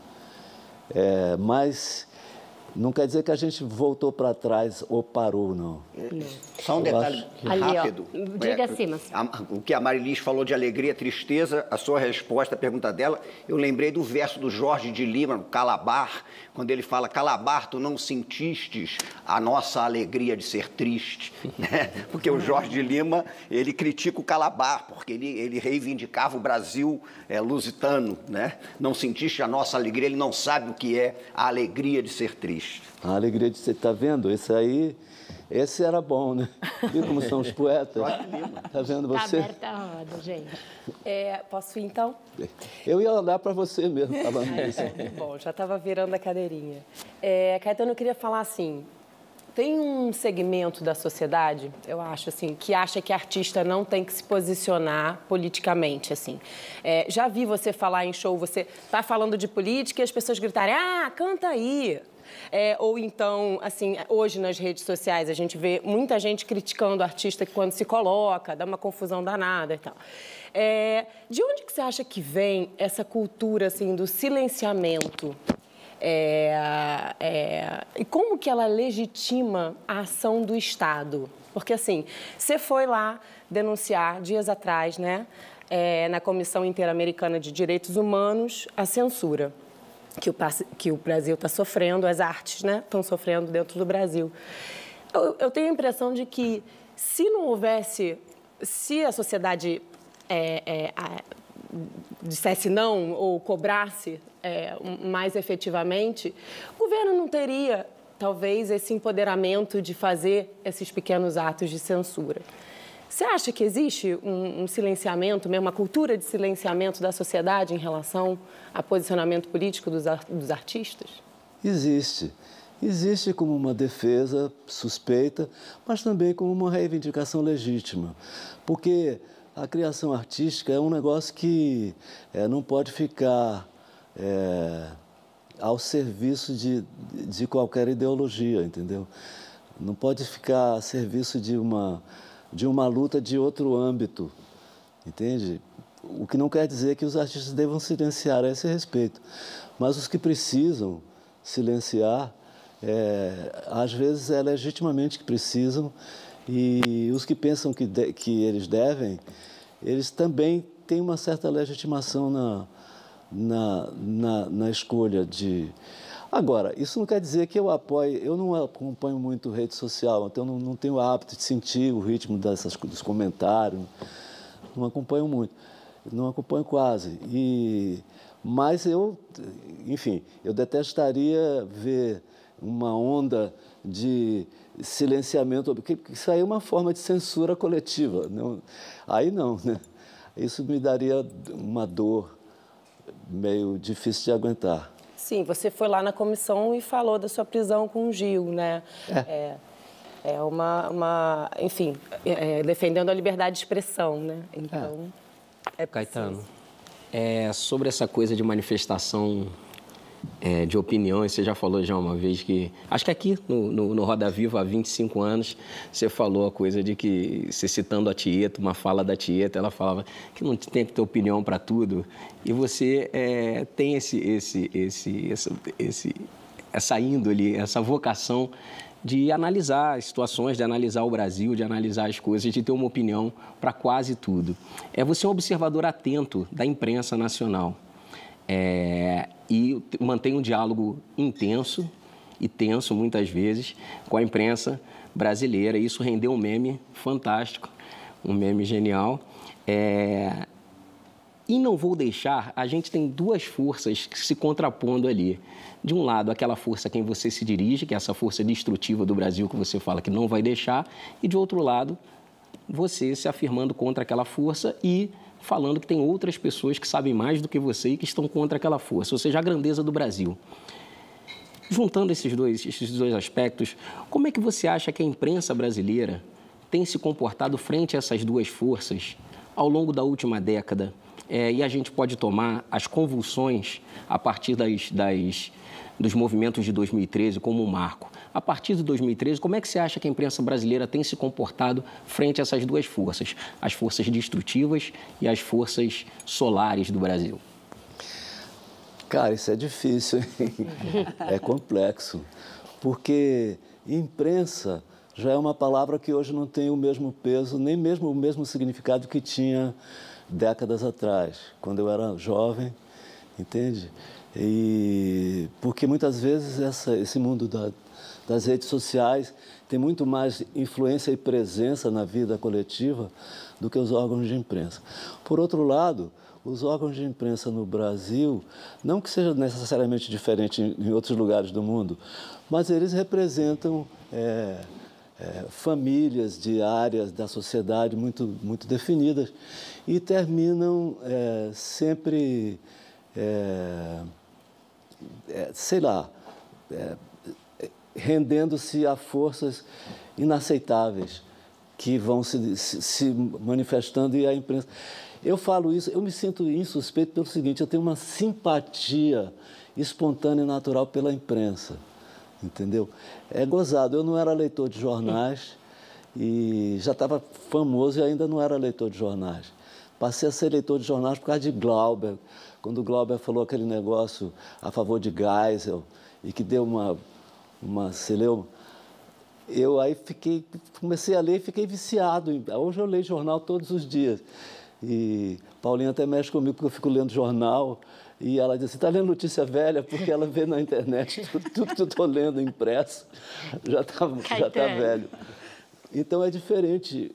Mas não quer dizer que a gente voltou para trás ou parou, não. Só um detalhe rápido. Diga assim, mas... O que a Marilis falou de alegria e tristeza, a sua resposta, a pergunta dela, eu lembrei do verso do Jorge de Lima, no Calabar, quando ele fala: Calabar, tu não sentistes a nossa alegria de ser triste, né? Porque o Jorge de Lima, ele critica o Calabar, porque ele reivindicava o Brasil lusitano, né? Não sentiste a nossa alegria, ele não sabe o que é a alegria de ser triste. A alegria de ser, tá vendo? Esse era bom, né? Viu como são os poetas? Tá vendo você? Tá aberta a roda, gente. Posso ir, então? Eu ia olhar para você mesmo, falando isso. Bom, já estava virando a cadeirinha. Caetano, eu queria falar assim, tem um segmento da sociedade, eu acho, assim, que acha que artista não tem que se posicionar politicamente, assim. Já vi você falar em show, você tá falando de política e as pessoas gritarem: ah, canta aí! Ou então, assim, hoje nas redes sociais a gente vê muita gente criticando o artista que quando se coloca, dá uma confusão danada e tal. De onde que você acha que vem essa cultura, assim, do silenciamento? E como que ela legitima a ação do Estado? Porque, assim, você foi lá denunciar dias atrás, né, na Comissão Interamericana de Direitos Humanos, a censura que o Brasil está sofrendo, as artes, né, estão sofrendo dentro do Brasil. Eu tenho a impressão de que se não houvesse, se a sociedade dissesse não ou cobrasse mais efetivamente, o governo não teria, talvez, esse empoderamento de fazer esses pequenos atos de censura. Você acha que existe um silenciamento, mesmo uma cultura de silenciamento da sociedade em relação ao posicionamento político dos artistas? Existe. Existe como uma defesa suspeita, mas também como uma reivindicação legítima. Porque a criação artística é um negócio que não pode ficar ao serviço de qualquer ideologia, entendeu? Não pode ficar a serviço de uma luta de outro âmbito, entende? O que não quer dizer que os artistas devam silenciar a esse respeito. Mas os que precisam silenciar, às vezes é legitimamente que precisam, e os que pensam que eles devem, eles também têm uma certa legitimação na escolha de... Agora, isso não quer dizer que eu apoie... Eu não acompanho muito rede social, então não tenho o hábito de sentir o ritmo dos comentários, não acompanho muito, não acompanho quase. Mas enfim, eu detestaria ver uma onda de silenciamento, porque isso aí é uma forma de censura coletiva. Aí não, né? Isso me daria uma dor meio difícil de aguentar. Sim, você foi lá na comissão e falou da sua prisão com o Gil, né? Enfim, defendendo a liberdade de expressão, né? Então, Caetano, sobre essa coisa de manifestação de opiniões, você já falou já uma vez que... Acho que aqui no Roda Viva, há 25 anos, você falou a coisa de que, você citando a Tieta, uma fala da Tieta, ela falava que não tem que ter opinião para tudo. E você tem essa índole, essa vocação de analisar as situações, de analisar o Brasil, de analisar as coisas, de ter uma opinião para quase tudo. Você é um observador atento da imprensa nacional e mantém um diálogo intenso e tenso, muitas vezes, com a imprensa brasileira. Isso rendeu um meme fantástico, um meme genial. E não vou deixar, a gente tem duas forças se contrapondo ali. De um lado, aquela força a quem você se dirige, que é essa força destrutiva do Brasil que você fala que não vai deixar, e de outro lado, você se afirmando contra aquela força e falando que tem outras pessoas que sabem mais do que você e que estão contra aquela força, ou seja, a grandeza do Brasil. Juntando esses dois aspectos, como é que você acha que a imprensa brasileira tem se comportado frente a essas duas forças ao longo da última década? E a gente pode tomar as convulsões a partir dos movimentos de 2013 como um marco. A partir de 2013, como é que você acha que a imprensa brasileira tem se comportado frente a essas duas forças, as forças destrutivas e as forças solares do Brasil? Cara, isso é difícil, hein? É complexo, porque imprensa já é uma palavra que hoje não tem o mesmo peso, nem mesmo o mesmo significado que tinha décadas atrás, quando eu era jovem, entende? E porque muitas vezes esse mundo das redes sociais tem muito mais influência e presença na vida coletiva do que os órgãos de imprensa. Por outro lado, os órgãos de imprensa no Brasil, não que seja necessariamente diferente em outros lugares do mundo, mas eles representam famílias de áreas da sociedade muito, muito definidas e terminam sempre, rendendo-se a forças inaceitáveis que vão se manifestando e a imprensa... Eu falo isso, eu me sinto insuspeito pelo seguinte, eu tenho uma simpatia espontânea e natural pela imprensa, entendeu? É gozado, eu não era leitor de jornais e já estava famoso e ainda não era leitor de jornais. Passei a ser leitor de jornais por causa de Glauber, quando o Glauber falou aquele negócio a favor de Geisel e que deu uma celeuma. Eu aí comecei a ler e fiquei viciado. Hoje eu leio jornal todos os dias. E Paulinha até mexe comigo porque eu fico lendo jornal e ela diz assim, está lendo notícia velha? Porque ela vê na internet tudo que eu estou lendo impresso já tá velho. Então é diferente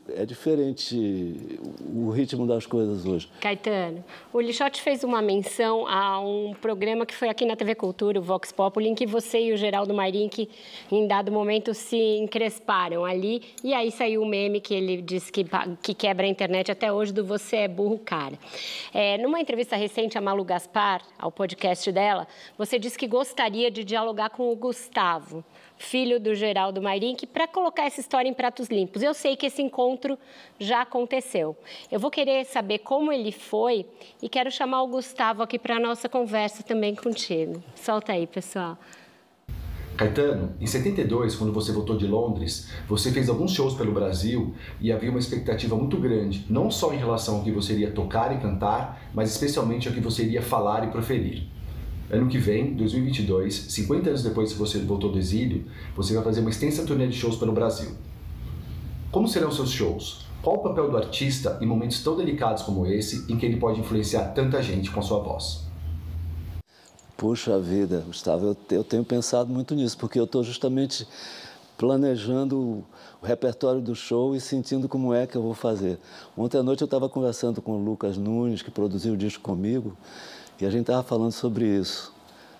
o ritmo das coisas hoje. Caetano, o Lixotti fez uma menção a um programa que foi aqui na TV Cultura, o Vox Populi, em que você e o Geraldo Mayrink, em dado momento, se encresparam ali, e aí saiu o meme que ele disse que quebra a internet até hoje, do Você é Burro, Cara. Numa entrevista recente a Malu Gaspar, ao podcast dela, você disse que gostaria de dialogar com o Gustavo, filho do Geraldo Mayrink, para colocar essa história em pratos limpos. Eu sei que esse encontro já aconteceu. Eu vou querer saber como ele foi e quero chamar o Gustavo aqui para a nossa conversa também contigo. Solta aí, pessoal. Caetano, em 72, quando você voltou de Londres, você fez alguns shows pelo Brasil e havia uma expectativa muito grande, não só em relação ao que você iria tocar e cantar, mas especialmente ao que você iria falar e proferir. Ano que vem, 2022, 50 anos depois que você voltou do exílio, você vai fazer uma extensa turnê de shows pelo Brasil. Como serão seus shows? Qual o papel do artista em momentos tão delicados como esse, em que ele pode influenciar tanta gente com a sua voz? Puxa vida, Gustavo, eu tenho pensado muito nisso, porque eu estou justamente planejando o repertório do show e sentindo como é que eu vou fazer. Ontem à noite eu estava conversando com o Lucas Nunes, que produziu o disco comigo, e a gente estava falando sobre isso.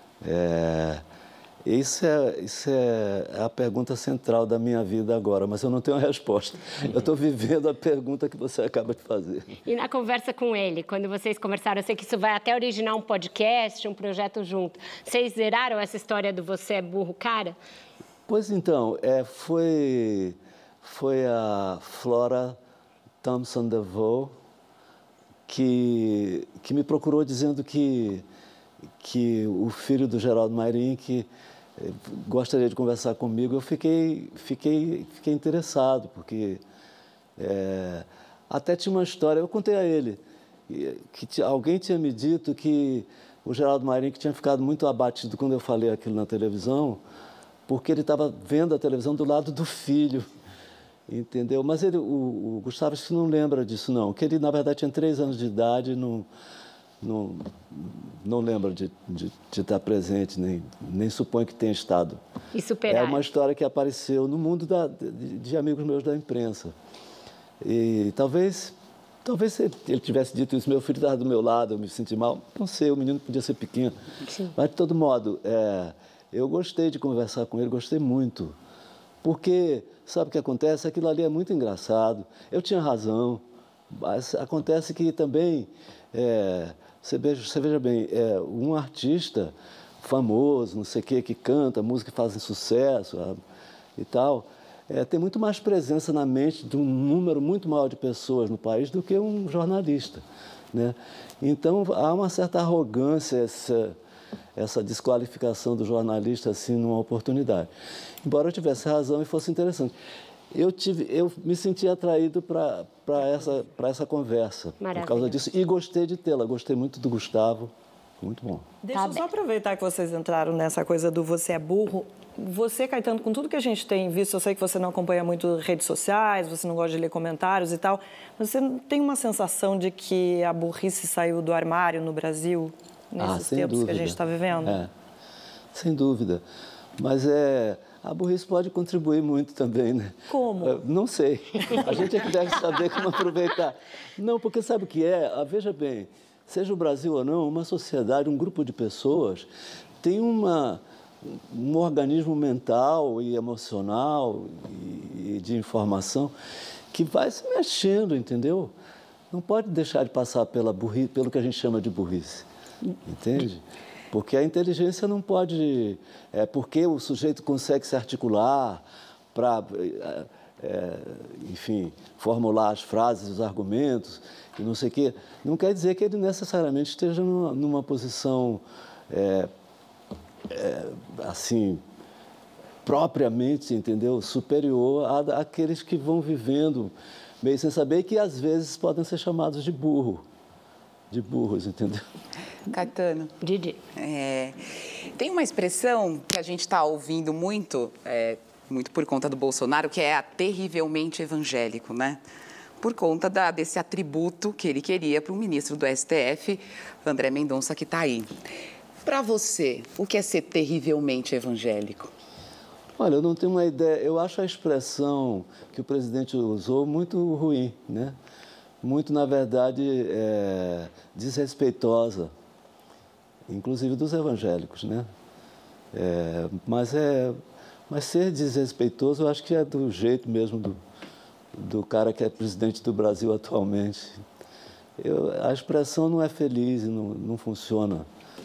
Isso é a pergunta central da minha vida agora, mas eu não tenho a resposta. Eu estou vivendo a pergunta que você acaba de fazer. E na conversa com ele, quando vocês conversaram, eu sei que isso vai até originar um podcast, um projeto junto. Vocês zeraram essa história do Você é Burro, Cara? Pois então, foi a Flora Thompson DeVoe que me procurou dizendo que o filho do Geraldo Mayrink gostaria de conversar comigo. Eu fiquei interessado, porque até tinha uma história, eu contei a ele, que alguém tinha me dito que o Geraldo Mayrink tinha ficado muito abatido quando eu falei aquilo na televisão, porque ele estava vendo a televisão do lado do filho, entendeu? Mas o Gustavo acho que não lembra disso, não, que ele, na verdade, tinha 3 anos de idade e não lembra de estar presente, nem supõe que tenha estado. E superar. É uma história que apareceu no mundo de amigos meus da imprensa. E talvez se ele tivesse dito isso, meu filho estava do meu lado, eu me senti mal, não sei, o menino podia ser pequeno. Sim. Mas, de todo modo, eu gostei de conversar com ele, gostei muito. Porque, sabe o que acontece? Aquilo ali é muito engraçado. Eu tinha razão, mas acontece que também, você veja bem, um artista famoso, não sei o quê, que canta, música que faz sucesso e tal, tem muito mais presença na mente de um número muito maior de pessoas no país do que um jornalista, né? Então, há uma certa arrogância, essa desqualificação do jornalista assim numa oportunidade. Embora eu tivesse razão e fosse interessante. Eu me senti atraído para essa conversa. Maravilha. Por causa disso. E gostei de tê-la. Gostei muito do Gustavo. Muito bom. Deixa eu só aproveitar que vocês entraram nessa coisa do você é burro. Você, Caetano, com tudo que a gente tem visto, eu sei que você não acompanha muito redes sociais, você não gosta de ler comentários e tal, mas você tem uma sensação de que a burrice saiu do armário no Brasil, nesses tempos que a gente está vivendo? Sem dúvida. Mas a burrice pode contribuir muito também, né? Como? Não sei. A gente é que deve saber como aproveitar. Não, porque sabe o que é? Veja bem, seja o Brasil ou não, uma sociedade, um grupo de pessoas tem um organismo mental e emocional e de informação que vai se mexendo, entendeu? Não pode deixar de passar pelo que a gente chama de burrice, entende? Porque a inteligência não pode... porque o sujeito consegue se articular para, enfim, formular as frases, os argumentos e não sei o quê. Não quer dizer que ele necessariamente esteja numa posição, assim, propriamente, entendeu? Superior àqueles que vão vivendo meio sem saber, que às vezes podem ser chamados de burros, entendeu? Caetano. Didi. Tem uma expressão que a gente está ouvindo muito, muito por conta do Bolsonaro, que é a terrivelmente evangélico, né? Por conta desse atributo que ele queria para o ministro do STF, André Mendonça, que está aí. Para você, o que é ser terrivelmente evangélico? Olha, eu não tenho uma ideia. Eu acho a expressão que o presidente usou muito ruim, né? Muito, na verdade, desrespeitosa, inclusive dos evangélicos, né? Mas ser desrespeitoso, eu acho que é do jeito mesmo do cara que é presidente do Brasil atualmente. A expressão não é feliz, não funciona.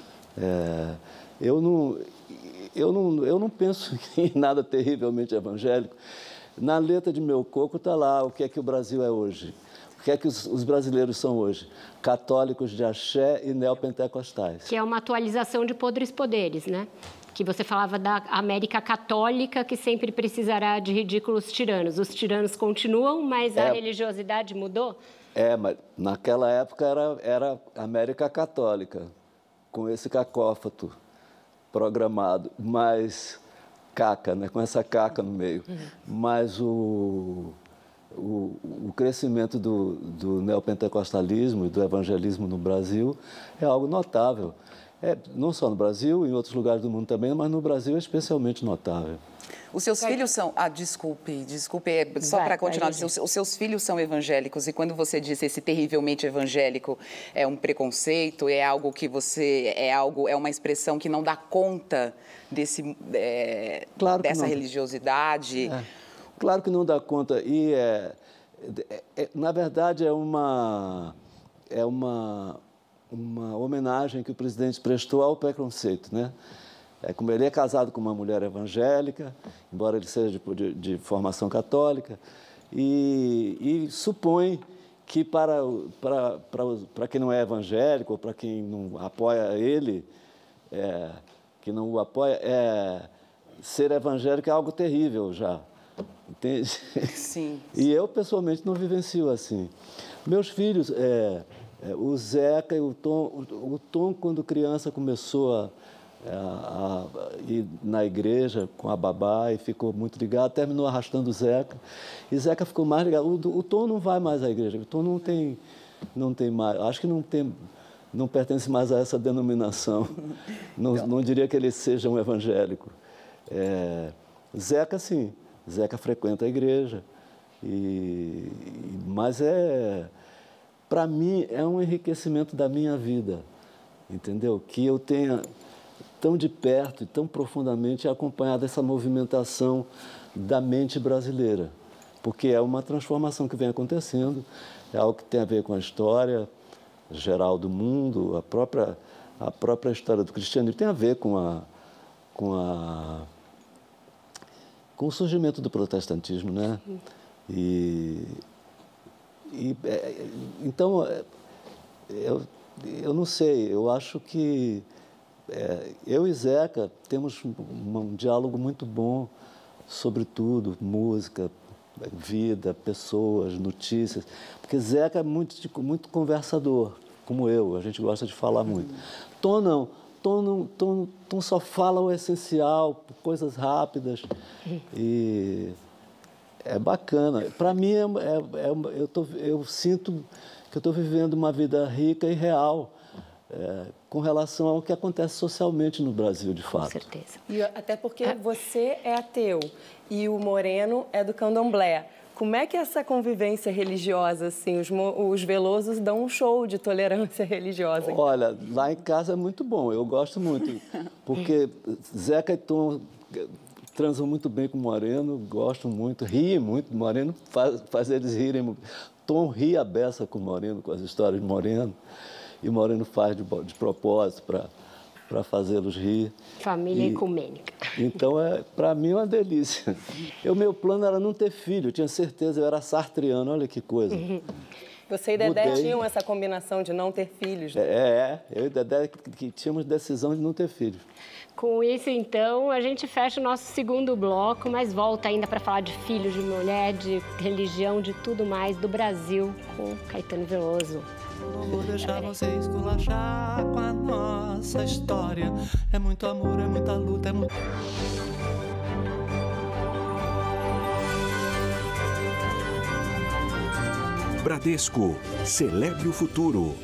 Eu não penso em nada terrivelmente evangélico. Na letra de Meu Coco está lá o que é que o Brasil é hoje. O que é que os brasileiros são hoje? Católicos de axé e neopentecostais. Que é uma atualização de Podres Poderes, né? Que você falava da América Católica, que sempre precisará de ridículos tiranos. Os tiranos continuam, mas a religiosidade mudou? Mas naquela época era América Católica, com esse cacófato programado, mas caca, né? Com essa caca no meio. Mas o crescimento do neopentecostalismo e do evangelismo no Brasil é algo notável. Não só no Brasil, em outros lugares do mundo também, mas no Brasil é especialmente notável. Os seus filhos são... desculpe, só para continuar. Os seus filhos são evangélicos e quando você diz esse terrivelmente evangélico, é um preconceito, é algo que você... É uma expressão que não dá conta dessa religiosidade? Claro que não dá conta. E, na verdade, é uma homenagem que o presidente prestou ao preconceito, né? Como ele é casado com uma mulher evangélica, embora ele seja de formação católica, e supõe que para quem não é evangélico, ou para quem não apoia ele, que não o apoia, ser evangélico é algo terrível já. Entende? Sim. E eu, pessoalmente, não vivencio assim. Meus filhos, o Zeca e o Tom, quando criança, começou ir na igreja com a babá e ficou muito ligado, terminou arrastando o Zeca. E Zeca ficou mais ligado. O Tom não vai mais à igreja, o Tom não tem mais, acho que não pertence mais a essa denominação. Não diria que ele seja um evangélico. Zeca, sim, Zeca frequenta a igreja. Mas para mim, é um enriquecimento da minha vida, entendeu? Que eu tenha tão de perto e tão profundamente acompanhado essa movimentação da mente brasileira, porque é uma transformação que vem acontecendo, é algo que tem a ver com a história geral do mundo, a própria história do cristianismo, tem a ver com o surgimento do protestantismo, né? Então, eu não sei, eu acho que eu e Zeca temos um diálogo muito bom sobre tudo, música, vida, pessoas, notícias, porque Zeca é muito conversador, como eu, a gente gosta de falar muito. Tom não. Tom só fala o essencial, coisas rápidas, e é bacana. Para mim, eu sinto que eu estou vivendo uma vida rica e real, com relação ao que acontece socialmente no Brasil, de fato. Com certeza. E até porque você é ateu e o Moreno é do candomblé. Como é que é essa convivência religiosa, assim? Os Velosos dão um show de tolerância religiosa. Olha, lá em casa é muito bom, eu gosto muito, porque Zeca e Tom transam muito bem com o Moreno, gostam muito, riem muito. O Moreno faz eles rirem. Tom ri a beça com o Moreno, com as histórias de Moreno, e o Moreno faz de propósito para fazê-los rir. Família ecumênica. Então, para mim, é uma delícia. Meu plano era não ter filho, eu tinha certeza, eu era sartreano, olha que coisa. Você e Dedé tinham essa combinação de não ter filhos, né? Eu e Dedé que tínhamos decisão de não ter filhos. Com isso, então, a gente fecha o nosso segundo bloco, mas volta ainda para falar de filhos, de mulher, de religião, de tudo mais do Brasil, com Caetano Veloso. Não vou deixar você esculachar com a nossa história. É muito amor, é muita luta, é muito... Bradesco, celebre o futuro.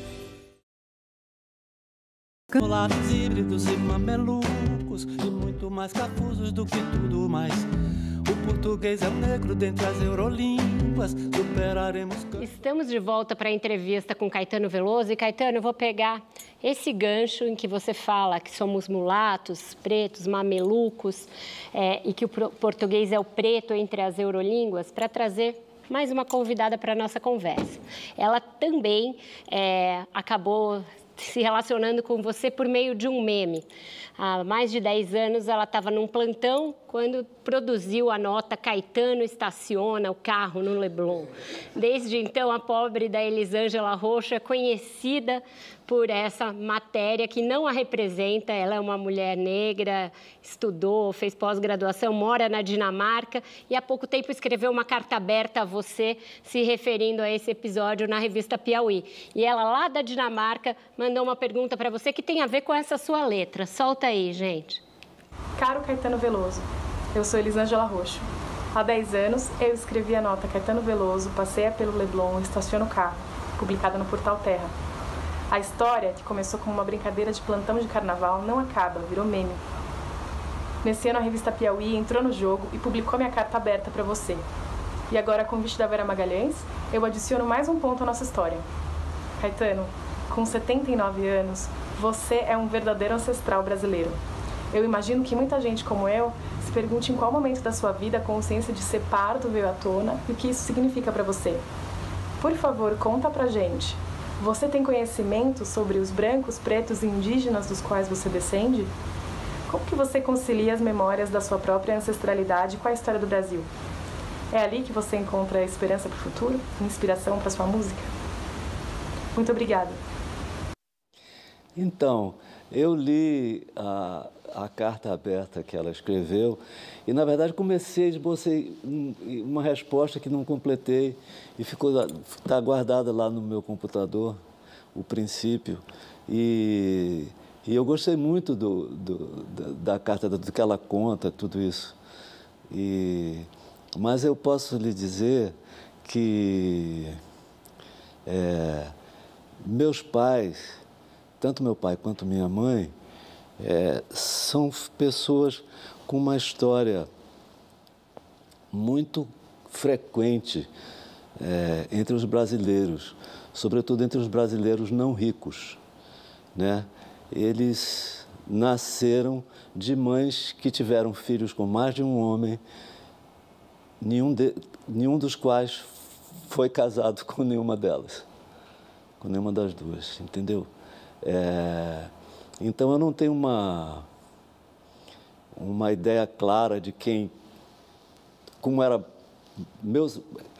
Lados híbridos e mamelucos e muito mais cafusos do que tudo mais. O português é o negro dentre as eurolínguas. Superaremos... Estamos de volta para a entrevista com Caetano Veloso. E, Caetano, eu vou pegar esse gancho em que você fala que somos mulatos, pretos, mamelucos, e que o português é o preto entre as eurolínguas, para trazer mais uma convidada para a nossa conversa. Ela também acabou se relacionando com você por meio de um meme. Há mais de 10 anos, ela estava num plantão quando produziu a nota Caetano estaciona o carro no Leblon. Desde então, a pobre da Elisângela Rocha é conhecida por essa matéria que não a representa. Ela é uma mulher negra, estudou, fez pós-graduação, mora na Dinamarca e há pouco tempo escreveu uma carta aberta a você, se referindo a esse episódio na revista Piauí. E ela, lá da Dinamarca, mandou uma pergunta para você que tem a ver com essa sua letra. Solta aí, gente. Caro Caetano Veloso, eu sou Elisângela Rocha. Há 10 anos, eu escrevi a nota Caetano Veloso, passeia pelo Leblon, estaciona o carro, publicada no Portal Terra. A história, que começou como uma brincadeira de plantão de carnaval, não acaba, virou meme. Nesse ano, a revista Piauí entrou no jogo e publicou minha carta aberta para você. E agora, a convite da Vera Magalhães, eu adiciono mais um ponto à nossa história. Caetano, com 79 anos, você é um verdadeiro ancestral brasileiro. Eu imagino que muita gente como eu se pergunte em qual momento da sua vida a consciência de ser pardo veio à tona e o que isso significa para você. Por favor, conta pra gente. Você tem conhecimento sobre os brancos, pretos e indígenas dos quais você descende? Como que você concilia as memórias da sua própria ancestralidade com a história do Brasil? É ali que você encontra a esperança para o futuro? Inspiração para sua música? Muito obrigada. Então, eu li a carta aberta que ela escreveu e, na verdade, esbocei uma resposta que não completei e está guardada lá no meu computador, o princípio. E E eu gostei muito da carta, do que ela conta, tudo isso. Mas eu posso lhe dizer que meus pais, tanto meu pai quanto minha mãe, são pessoas com uma história muito frequente entre os brasileiros, sobretudo entre os brasileiros não ricos, né? Eles nasceram de mães que tiveram filhos com mais de um homem, nenhum dos quais foi casado com nenhuma delas, com nenhuma das duas, entendeu? Então eu não tenho uma ideia clara de como era meus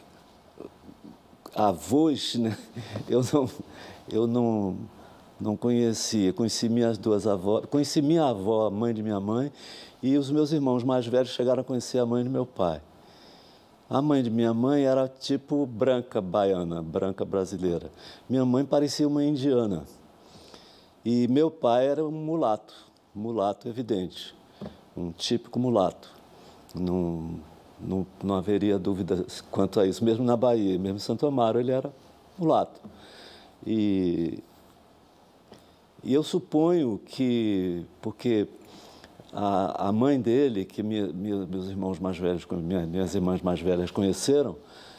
avós, né? Eu não conhecia. Conheci minhas duas avós, conheci minha avó, a mãe de minha mãe, e os meus irmãos mais velhos chegaram a conhecer a mãe de meu pai. A mãe de minha mãe era tipo branca baiana, branca brasileira. Minha mãe parecia uma indiana. E meu pai era um mulato evidente, um típico mulato. Não haveria dúvida quanto a isso. Mesmo na Bahia, mesmo em Santo Amaro, ele era mulato. E eu suponho que, porque a mãe dele, que meus irmãos mais velhos, minhas irmãs mais velhas conheceram,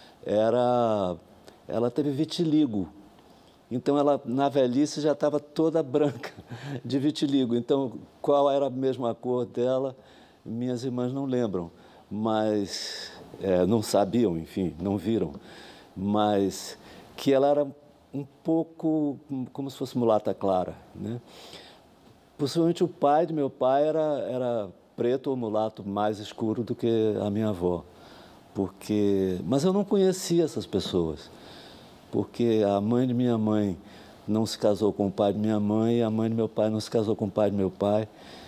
ela teve vitiligo. Então, ela, na velhice, já estava toda branca de vitiligo. Então, qual era a mesma cor dela, minhas irmãs não lembram, mas não sabiam, enfim, não viram. Mas que ela era um pouco como se fosse mulata clara, né? Possivelmente o pai de meu pai era preto ou mulato mais escuro do que a minha avó. Mas eu não conhecia essas pessoas, porque a mãe de minha mãe não se casou com o pai de minha mãe, e a mãe de meu pai não se casou com o pai de meu pai,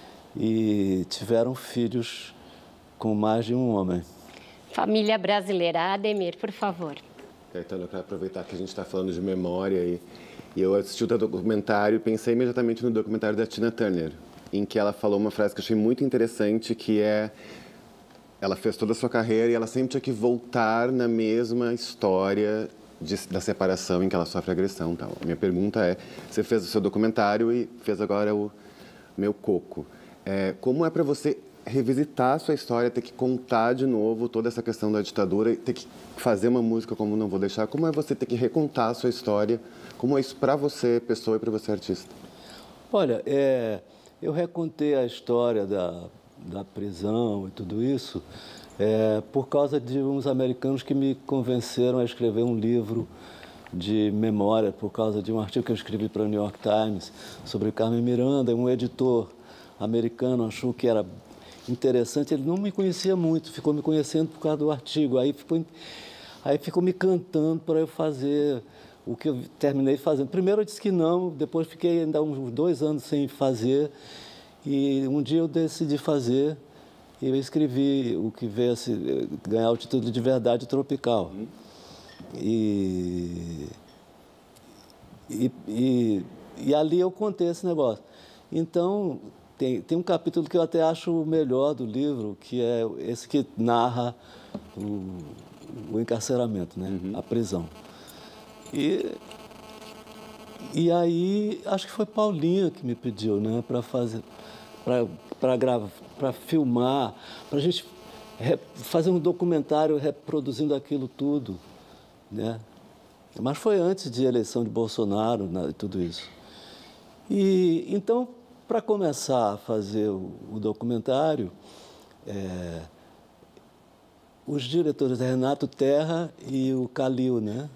e tiveram filhos com mais de um homem. Família brasileira. Ademir, por favor. Caetano, eu quero aproveitar que a gente está falando de memória e eu assisti o teu documentário e pensei imediatamente no documentário da Tina Turner, em que ela falou uma frase que eu achei muito interessante, que ela fez toda a sua carreira e ela sempre tinha que voltar na mesma história da separação em que ela sofre agressão e tal. A minha pergunta é, você fez o seu documentário e fez agora o Meu Coco. Como é para você revisitar a sua história, ter que contar de novo toda essa questão da ditadura, ter que fazer uma música como Não Vou Deixar? Como é você ter que recontar a sua história? Como é isso para você, pessoa, e para você, artista? Olha, eu recontei a história da prisão e tudo isso por causa de uns americanos que me convenceram a escrever um livro de memória, por causa de um artigo que eu escrevi para o New York Times sobre Carmen Miranda. Um editor americano achou que era interessante, ele não me conhecia muito, ficou me conhecendo por causa do artigo, aí ficou me cantando para eu fazer o que eu terminei fazendo. Primeiro eu disse que não, depois fiquei ainda uns 2 anos sem fazer, e um dia eu decidi fazer, e eu escrevi o que veio a ganhar o título de Verdade Tropical. E ali eu contei esse negócio. Então, tem um capítulo que eu até acho o melhor do livro, que é esse que narra o encarceramento, né? A prisão. E aí, acho que foi Paulinha que me pediu, né? Para fazer, para gravar, para filmar, para a gente fazer um documentário reproduzindo aquilo tudo, né? Mas foi antes de eleição de Bolsonaro, e tudo isso. E então, para começar a fazer o documentário, os diretores Renato Terra e o Calil, né,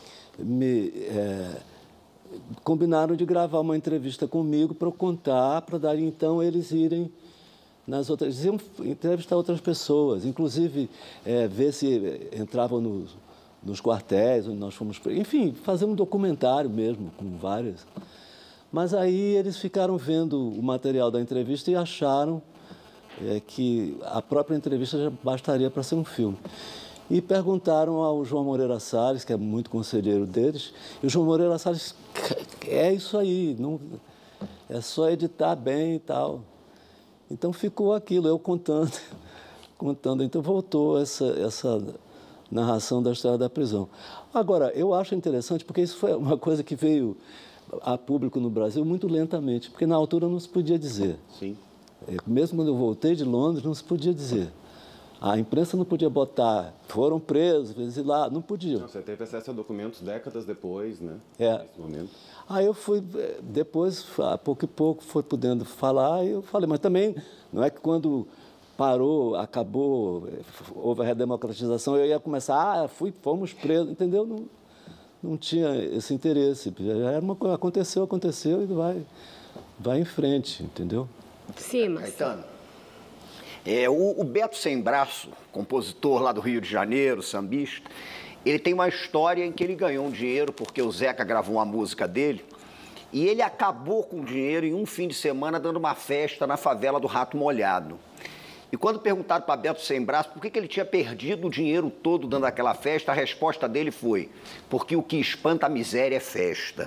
combinaram de gravar uma entrevista comigo para eu contar, para dar então eles irem nas outras, iam entrevistar outras pessoas, inclusive ver se entravam nos quartéis onde nós fomos, enfim, fazer um documentário mesmo com várias. Mas aí eles ficaram vendo o material da entrevista e acharam que a própria entrevista já bastaria para ser um filme. E perguntaram ao João Moreira Salles, que é muito conselheiro deles, e o João Moreira Salles, é isso aí, não, é só editar bem e tal. Então ficou aquilo, eu contando. Então voltou essa narração da história da prisão. Agora, eu acho interessante, porque isso foi uma coisa que veio a público no Brasil muito lentamente, porque na altura não se podia dizer. Sim. Mesmo quando eu voltei de Londres, não se podia dizer. A imprensa não podia botar, foram presos, exilados, não podia. Você teve acesso a documentos décadas depois, né? Nesse momento. Aí eu fui, depois, a pouco e pouco, foi podendo falar, e eu falei, mas também não é que quando parou, acabou, houve a redemocratização, eu ia começar, fomos presos, entendeu? Não tinha esse interesse. Era uma coisa, aconteceu e vai em frente, entendeu? Sim, Caetano, o Beto Sem Braço, compositor lá do Rio de Janeiro, sambista, ele tem uma história em que ele ganhou um dinheiro porque o Zeca gravou uma música dele e ele acabou com o dinheiro em um fim de semana dando uma festa na favela do Rato Molhado. E quando perguntaram para Beto Sem Braço por que ele tinha perdido o dinheiro todo dando aquela festa, a resposta dele foi: porque o que espanta a miséria é festa.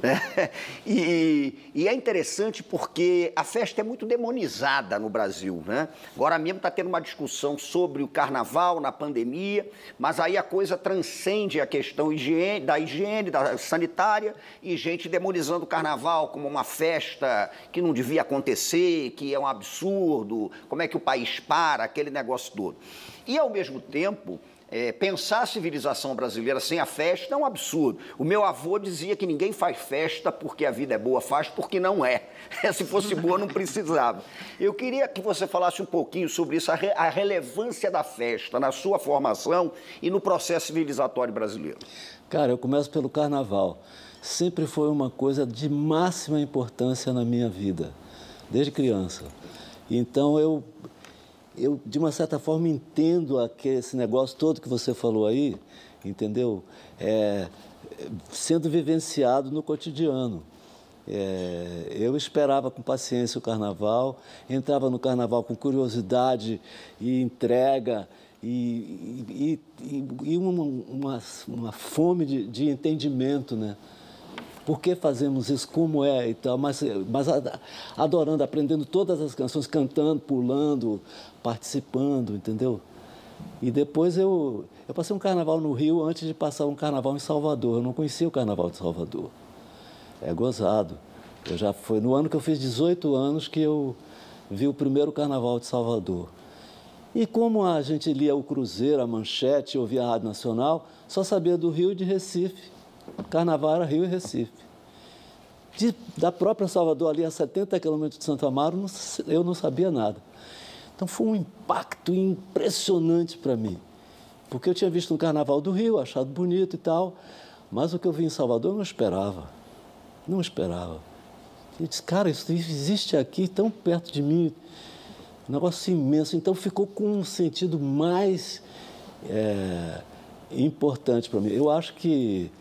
E é interessante porque a festa é muito demonizada no Brasil, né? Agora mesmo está tendo uma discussão sobre o carnaval na pandemia, mas aí a coisa transcende a questão da higiene, da sanitária, e gente demonizando o carnaval como uma festa que não devia acontecer, que é um absurdo, como é que o país para, aquele negócio todo. E ao mesmo tempo, pensar a civilização brasileira sem a festa é um absurdo. O meu avô dizia que ninguém faz festa porque a vida é boa, faz porque não é. Se fosse boa, não precisava. Eu queria que você falasse um pouquinho sobre isso, a relevância da festa na sua formação e no processo civilizatório brasileiro. Cara, eu começo pelo carnaval. Sempre foi uma coisa de máxima importância na minha vida, desde criança. Então, eu de uma certa forma, entendo esse negócio todo que você falou aí, entendeu? Sendo vivenciado no cotidiano. Eu esperava com paciência o carnaval, entrava no carnaval com curiosidade e entrega e uma fome de entendimento, né? Por que fazemos isso, como é e tal, mas adorando, aprendendo todas as canções, cantando, pulando, participando, entendeu? E depois eu passei um carnaval no Rio antes de passar um carnaval em Salvador. Eu não conhecia o carnaval de Salvador. É gozado. Foi no ano que eu fiz 18 anos que eu vi o primeiro carnaval de Salvador. E como a gente lia o Cruzeiro, a Manchete, ouvia a Rádio Nacional, só sabia do Rio e de Recife. Carnaval era Rio e Recife. Da própria Salvador, ali a 70 quilômetros de Santo Amaro, eu não sabia nada. Então foi um impacto impressionante para mim. Porque eu tinha visto um carnaval do Rio, achado bonito e tal, mas o que eu vi em Salvador eu não esperava. Não esperava. Eu disse, cara, isso existe aqui, tão perto de mim, um negócio imenso. Então ficou com um sentido mais importante para mim. Eu acho que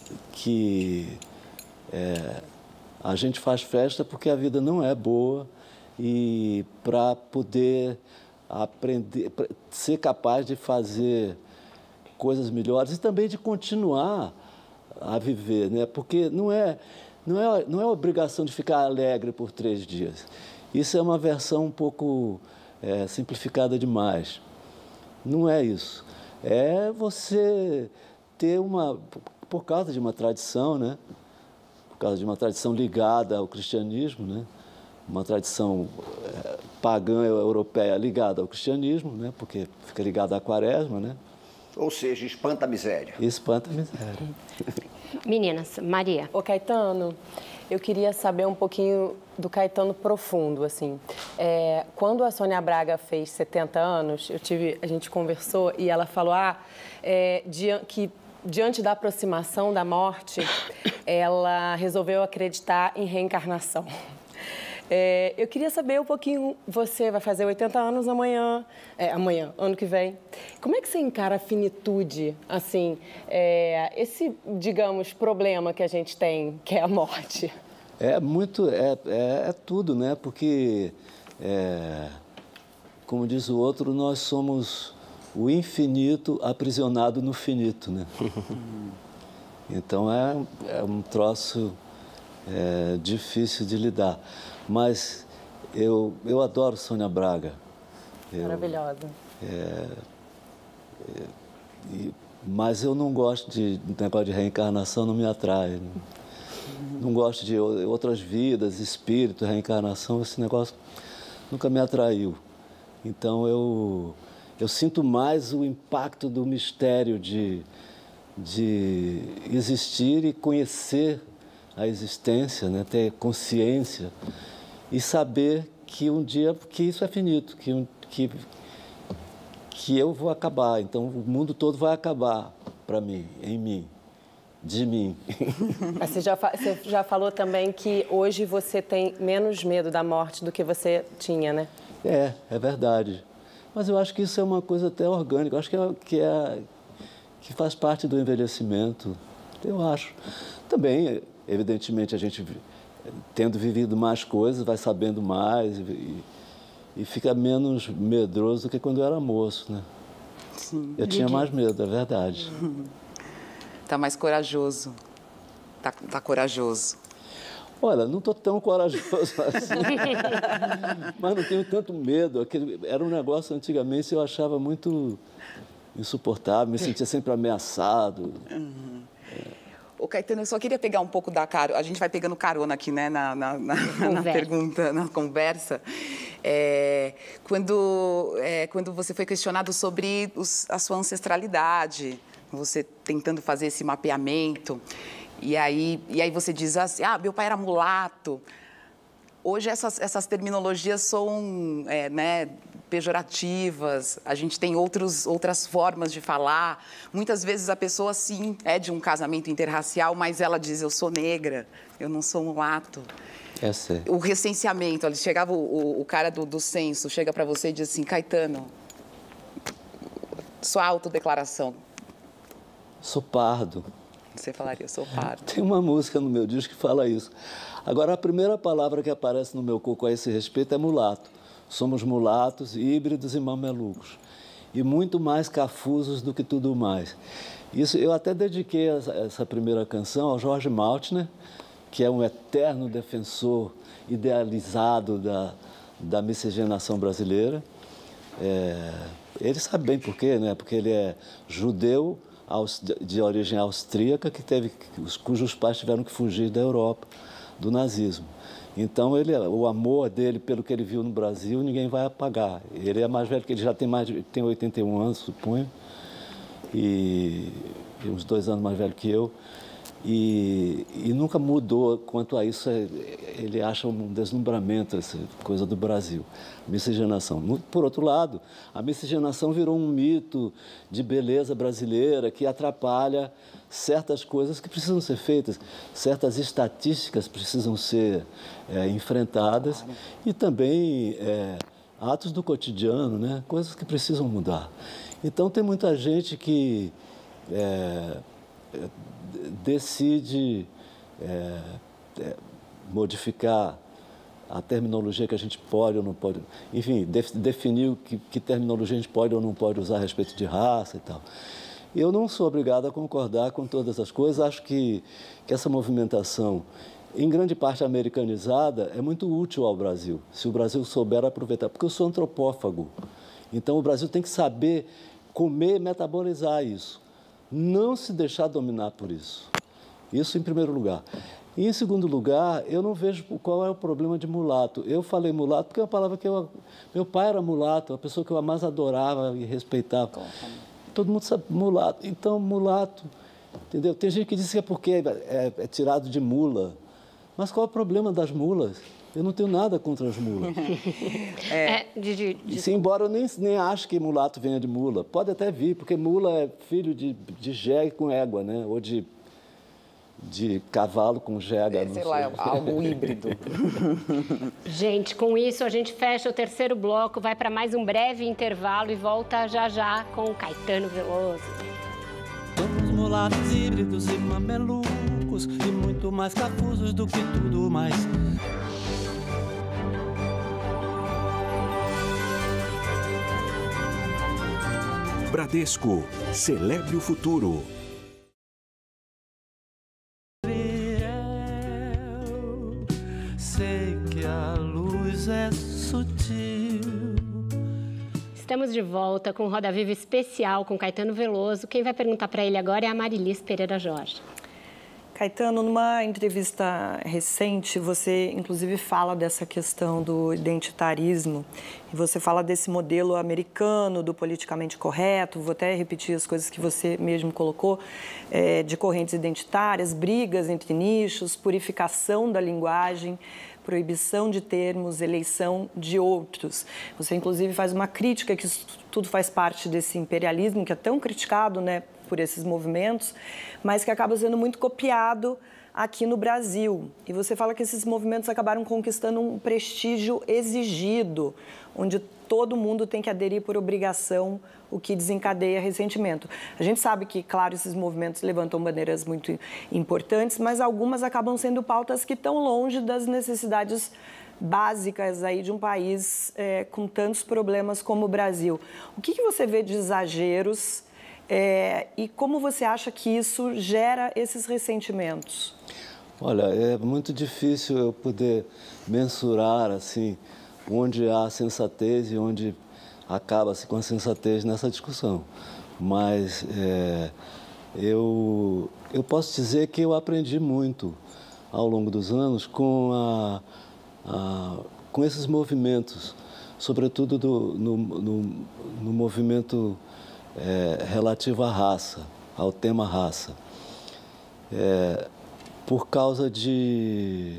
a gente faz festa porque a vida não é boa e para poder aprender, ser capaz de fazer coisas melhores e também de continuar a viver, né? Porque não é obrigação de ficar alegre por 3 dias. Isso é uma versão um pouco simplificada demais. Não é isso. É você ter por causa de uma tradição, né? Por causa de uma tradição ligada ao cristianismo, né? Uma tradição pagã europeia ligada ao cristianismo, né? Porque fica ligada à quaresma, né? Ou seja, espanta a miséria. Espanta a miséria. Meninas, Maria. Ô, Caetano, eu queria saber um pouquinho do Caetano profundo, assim. Quando a Sônia Braga fez 70 anos, a gente conversou e ela falou que diante da aproximação da morte, ela resolveu acreditar em reencarnação. Eu queria saber um pouquinho, você vai fazer 80 anos amanhã, ano que vem. Como é que você encara a finitude, assim, esse, digamos, problema que a gente tem, que é a morte? É tudo, né? Porque, como diz o outro, nós somos o infinito aprisionado no finito, né? Então, é um troço é difícil de lidar. Mas eu adoro Sônia Braga. Maravilhosa. Mas eu não gosto de negócio de reencarnação, não me atrai. Não gosto de outras vidas, espírito, reencarnação, esse negócio nunca me atraiu. Então eu sinto mais o impacto do mistério de existir e conhecer a existência, né? Ter consciência e saber que um dia, que isso é finito, que eu vou acabar. Então o mundo todo vai acabar para mim, em mim. De mim. Mas você já falou também que hoje você tem menos medo da morte do que você tinha, né? É verdade. Mas eu acho que isso é uma coisa até orgânica. Eu acho que faz parte do envelhecimento. Eu acho. Também, evidentemente, a gente, tendo vivido mais coisas, vai sabendo mais e fica menos medroso do que quando eu era moço, né? Sim. Eu tinha mais medo, é verdade. Tá mais corajoso. Tá corajoso. Olha, não estou tão corajoso assim. Mas não tenho tanto medo. Era um negócio, antigamente, eu achava muito insuportável, me sentia sempre ameaçado. Ô, Caetano, eu só queria pegar um pouco da carona. A gente vai pegando carona aqui, né, na pergunta, na conversa. Quando você foi questionado sobre a sua ancestralidade, você tentando fazer esse mapeamento, e aí você diz assim, meu pai era mulato. Hoje essas terminologias são pejorativas, a gente tem outras formas de falar. Muitas vezes a pessoa, sim, é de um casamento interracial, mas ela diz, eu sou negra, eu não sou mulato. O recenseamento, chegava o cara do censo, chega para você e diz assim, Caetano, sua autodeclaração. Sou pardo. Você falaria, eu sou pardo. Tem uma música no meu disco que fala isso. Agora, a primeira palavra que aparece no meu coco a esse respeito é mulato. Somos mulatos, híbridos e mamelucos. E muito mais cafusos do que tudo mais. Isso, eu até dediquei essa primeira canção ao Jorge Maltner, que é um eterno defensor idealizado da miscigenação brasileira. Ele sabe bem por quê, né? Porque ele é judeu de origem austríaca, cujos pais tiveram que fugir da Europa, do nazismo. Então, o amor dele pelo que ele viu no Brasil, ninguém vai apagar. Ele é mais velho que ele, já tem 81 anos, suponho, e uns 2 anos mais velho que eu. E nunca mudou quanto a isso. Ele acha um deslumbramento, essa coisa do Brasil, miscigenação. Por outro lado, a miscigenação virou um mito de beleza brasileira que atrapalha certas coisas que precisam ser feitas, certas estatísticas precisam ser enfrentadas e também atos do cotidiano, né? Coisas que precisam mudar. Então, tem muita gente que decide modificar a terminologia que a gente pode ou não pode, enfim, definir que terminologia a gente pode ou não pode usar a respeito de raça e tal. Eu não sou obrigado a concordar com todas as coisas, acho que essa movimentação, em grande parte americanizada, é muito útil ao Brasil, se o Brasil souber aproveitar, porque eu sou antropófago, então o Brasil tem que saber comer e metabolizar isso. Não se deixar dominar por isso. Isso em primeiro lugar. E em segundo lugar, eu não vejo qual é o problema de mulato. Eu falei mulato porque é uma palavra que meu pai era mulato, a pessoa que eu mais adorava e respeitava. Todo mundo sabe mulato. Então, mulato, entendeu? Tem gente que diz que é porque é tirado de mula. Mas qual é o problema das mulas? Eu não tenho nada contra as mulas. Embora eu nem ache que mulato venha de mula. Pode até vir, porque mula é filho de jegue com égua, né? Ou de cavalo com jega. Sei lá, algo híbrido. Gente, com isso a gente fecha o terceiro bloco, vai para mais um breve intervalo e volta já com o Caetano Veloso. Somos mulatos, híbridos e mamelucos e muito mais cafusos do que tudo mais. Bradesco, celebre o futuro. sei que a luz é sutil. Estamos de volta com o Roda Viva especial com Caetano Veloso. Quem vai perguntar para ele agora é a Marilis Pereira Jorge. Caetano, numa entrevista recente, você inclusive fala dessa questão do identitarismo e você fala desse modelo americano do politicamente correto, vou até repetir as coisas que você mesmo colocou, de correntes identitárias, brigas entre nichos, purificação da linguagem, proibição de termos, eleição de outros. Você, inclusive, faz uma crítica que isso tudo faz parte desse imperialismo que é tão criticado, né, por esses movimentos, mas que acaba sendo muito copiado aqui no Brasil. E você fala que esses movimentos acabaram conquistando um prestígio exigido, onde todo mundo tem que aderir por obrigação, o que desencadeia ressentimento. A gente sabe que, claro, esses movimentos levantam bandeiras muito importantes, mas algumas acabam sendo pautas que estão longe das necessidades básicas aí de um país com tantos problemas como o Brasil. O que você vê de exageros e como você acha que isso gera esses ressentimentos? Olha, é muito difícil eu poder mensurar assim onde há sensatez e onde acaba-se com a sensatez nessa discussão. Mas eu posso dizer que eu aprendi muito ao longo dos anos com esses movimentos, sobretudo no movimento relativo à raça, ao tema raça. Por causa de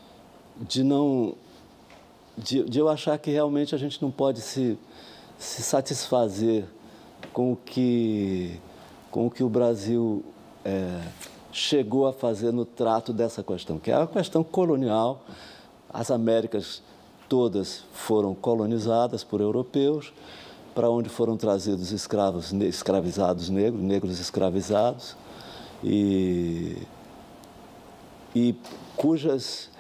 eu achar que realmente a gente não pode se satisfazer com o que o Brasil chegou a fazer no trato dessa questão, que é a questão colonial. As Américas todas foram colonizadas por europeus, para onde foram trazidos escravizados negros escravizados, e cujas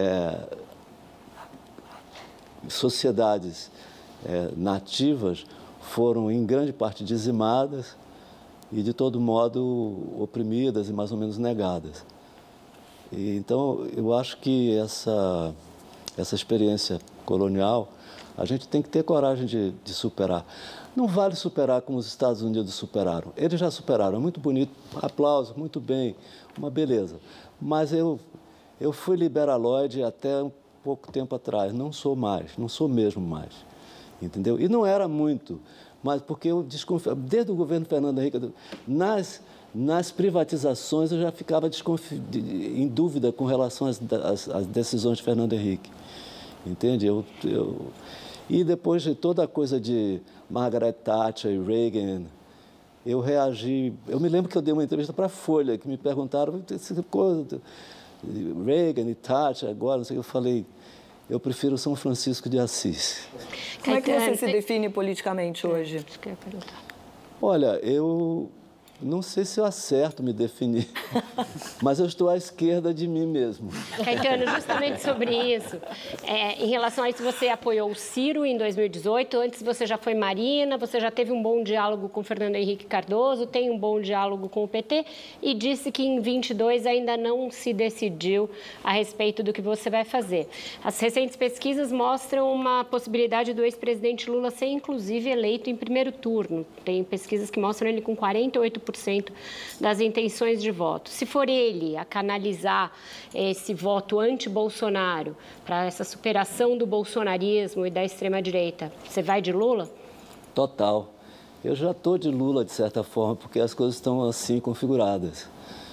sociedades nativas foram, em grande parte, dizimadas e, de todo modo, oprimidas e mais ou menos negadas. Então, eu acho que essa experiência colonial a gente tem que ter coragem de superar. Não vale superar como os Estados Unidos superaram. Eles já superaram, muito bonito, aplauso, muito bem, uma beleza. Mas eu fui liberaloide até um pouco tempo atrás, não sou mesmo mais, entendeu? E não era muito, mas porque eu desconfio, desde o governo Fernando Henrique, nas privatizações eu já ficava em dúvida com relação às decisões de Fernando Henrique, entende? E depois de toda a coisa de Margaret Thatcher e Reagan, eu reagi. Eu me lembro que eu dei uma entrevista para a Folha, que me perguntaram essa coisa, Reagan e Thatcher agora, não sei o que, eu falei, eu prefiro São Francisco de Assis. Como é que você se define politicamente hoje? Acho que eu ia perguntar. Olha, eu não sei se eu acerto me definir, mas eu estou à esquerda de mim mesmo. Caetano, justamente sobre isso, em relação a isso, você apoiou o Ciro em 2018, antes você já foi Marina, você já teve um bom diálogo com Fernando Henrique Cardoso, tem um bom diálogo com o PT e disse que em 22 ainda não se decidiu a respeito do que você vai fazer. As recentes pesquisas mostram uma possibilidade do ex-presidente Lula ser, inclusive, eleito em primeiro turno. Tem pesquisas que mostram ele com 48% das intenções de voto. Se for ele a canalizar esse voto anti-Bolsonaro para essa superação do bolsonarismo e da extrema-direita, você vai de Lula? Total. Eu já estou de Lula, de certa forma, porque as coisas estão assim configuradas.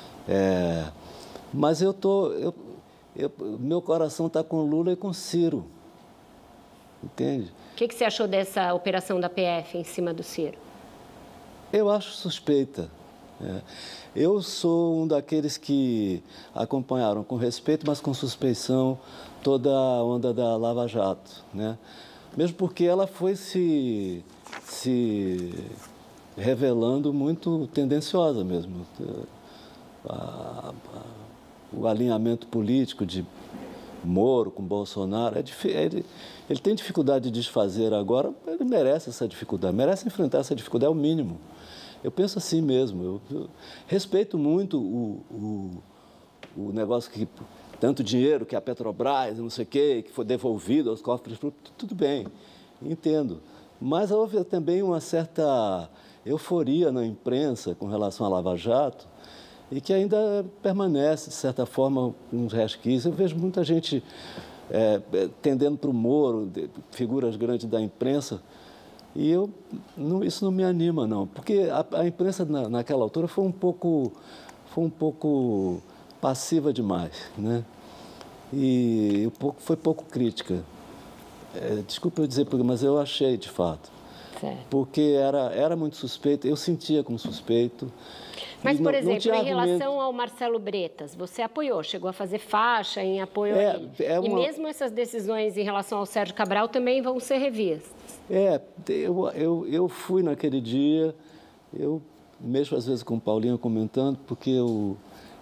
Mas meu coração está com Lula e com Ciro. Entende? O que você achou dessa operação da PF em cima do Ciro? Eu acho suspeita. Eu sou um daqueles que acompanharam com respeito, mas com suspeição, toda a onda da Lava Jato, né? Mesmo porque ela foi se revelando muito tendenciosa mesmo. O alinhamento político de Moro com Bolsonaro, ele tem dificuldade de desfazer agora, ele merece essa dificuldade, merece enfrentar essa dificuldade, é o mínimo. Eu penso assim mesmo, eu respeito muito o negócio que tanto dinheiro que a Petrobras, não sei o quê, que foi devolvido aos cofres públicos, tudo bem, entendo. Mas houve também uma certa euforia na imprensa com relação à Lava Jato e que ainda permanece, de certa forma, uns resquícios. Eu vejo muita gente tendendo para o Moro, figuras grandes da imprensa, e isso não me anima, não, porque a imprensa naquela altura foi um pouco passiva demais, né? E foi pouco crítica. Desculpa eu dizer, mas eu achei, de fato. Certo. Porque era muito suspeito, eu sentia como suspeito. Mas, por exemplo, em relação ao Marcelo Bretas, você apoiou, chegou a fazer faixa em apoio a ele. E mesmo essas decisões em relação ao Sérgio Cabral também vão ser revistas. Eu fui naquele dia, eu mexo às vezes com o Paulinho comentando, porque eu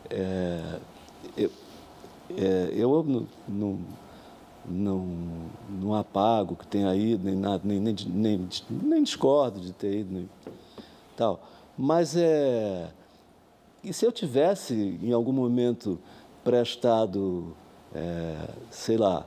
não apago o que tem aí, nem nada, nem discordo de ter ido, nem tal. Mas e se eu tivesse, em algum momento, prestado, sei lá,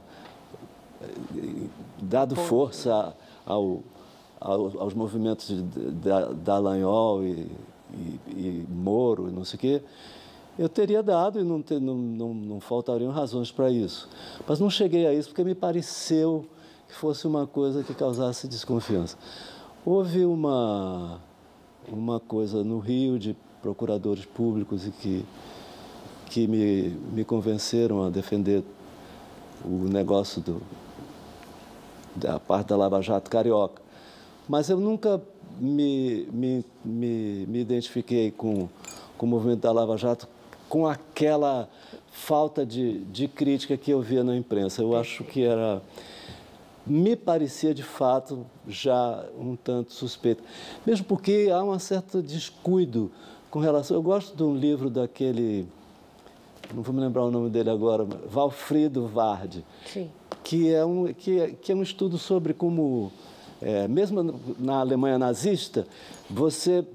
dado força aos movimentos da Dallagnol e Moro, não sei o quê, eu teria dado e não faltariam razões para isso. Mas não cheguei a isso porque me pareceu que fosse uma coisa que causasse desconfiança. Houve uma coisa no Rio de procuradores públicos e que me convenceram a defender o negócio da parte da Lava Jato carioca. Mas eu nunca me identifiquei com o movimento da Lava Jato com aquela falta de crítica que eu via na imprensa. Eu acho que me parecia, de fato, já um tanto suspeito. Mesmo porque há um certo descuido com relação... Eu gosto de um livro daquele... Não vou me lembrar o nome dele agora, Valfrido Vardi. Sim. Que é um estudo sobre como, mesmo na Alemanha nazista, você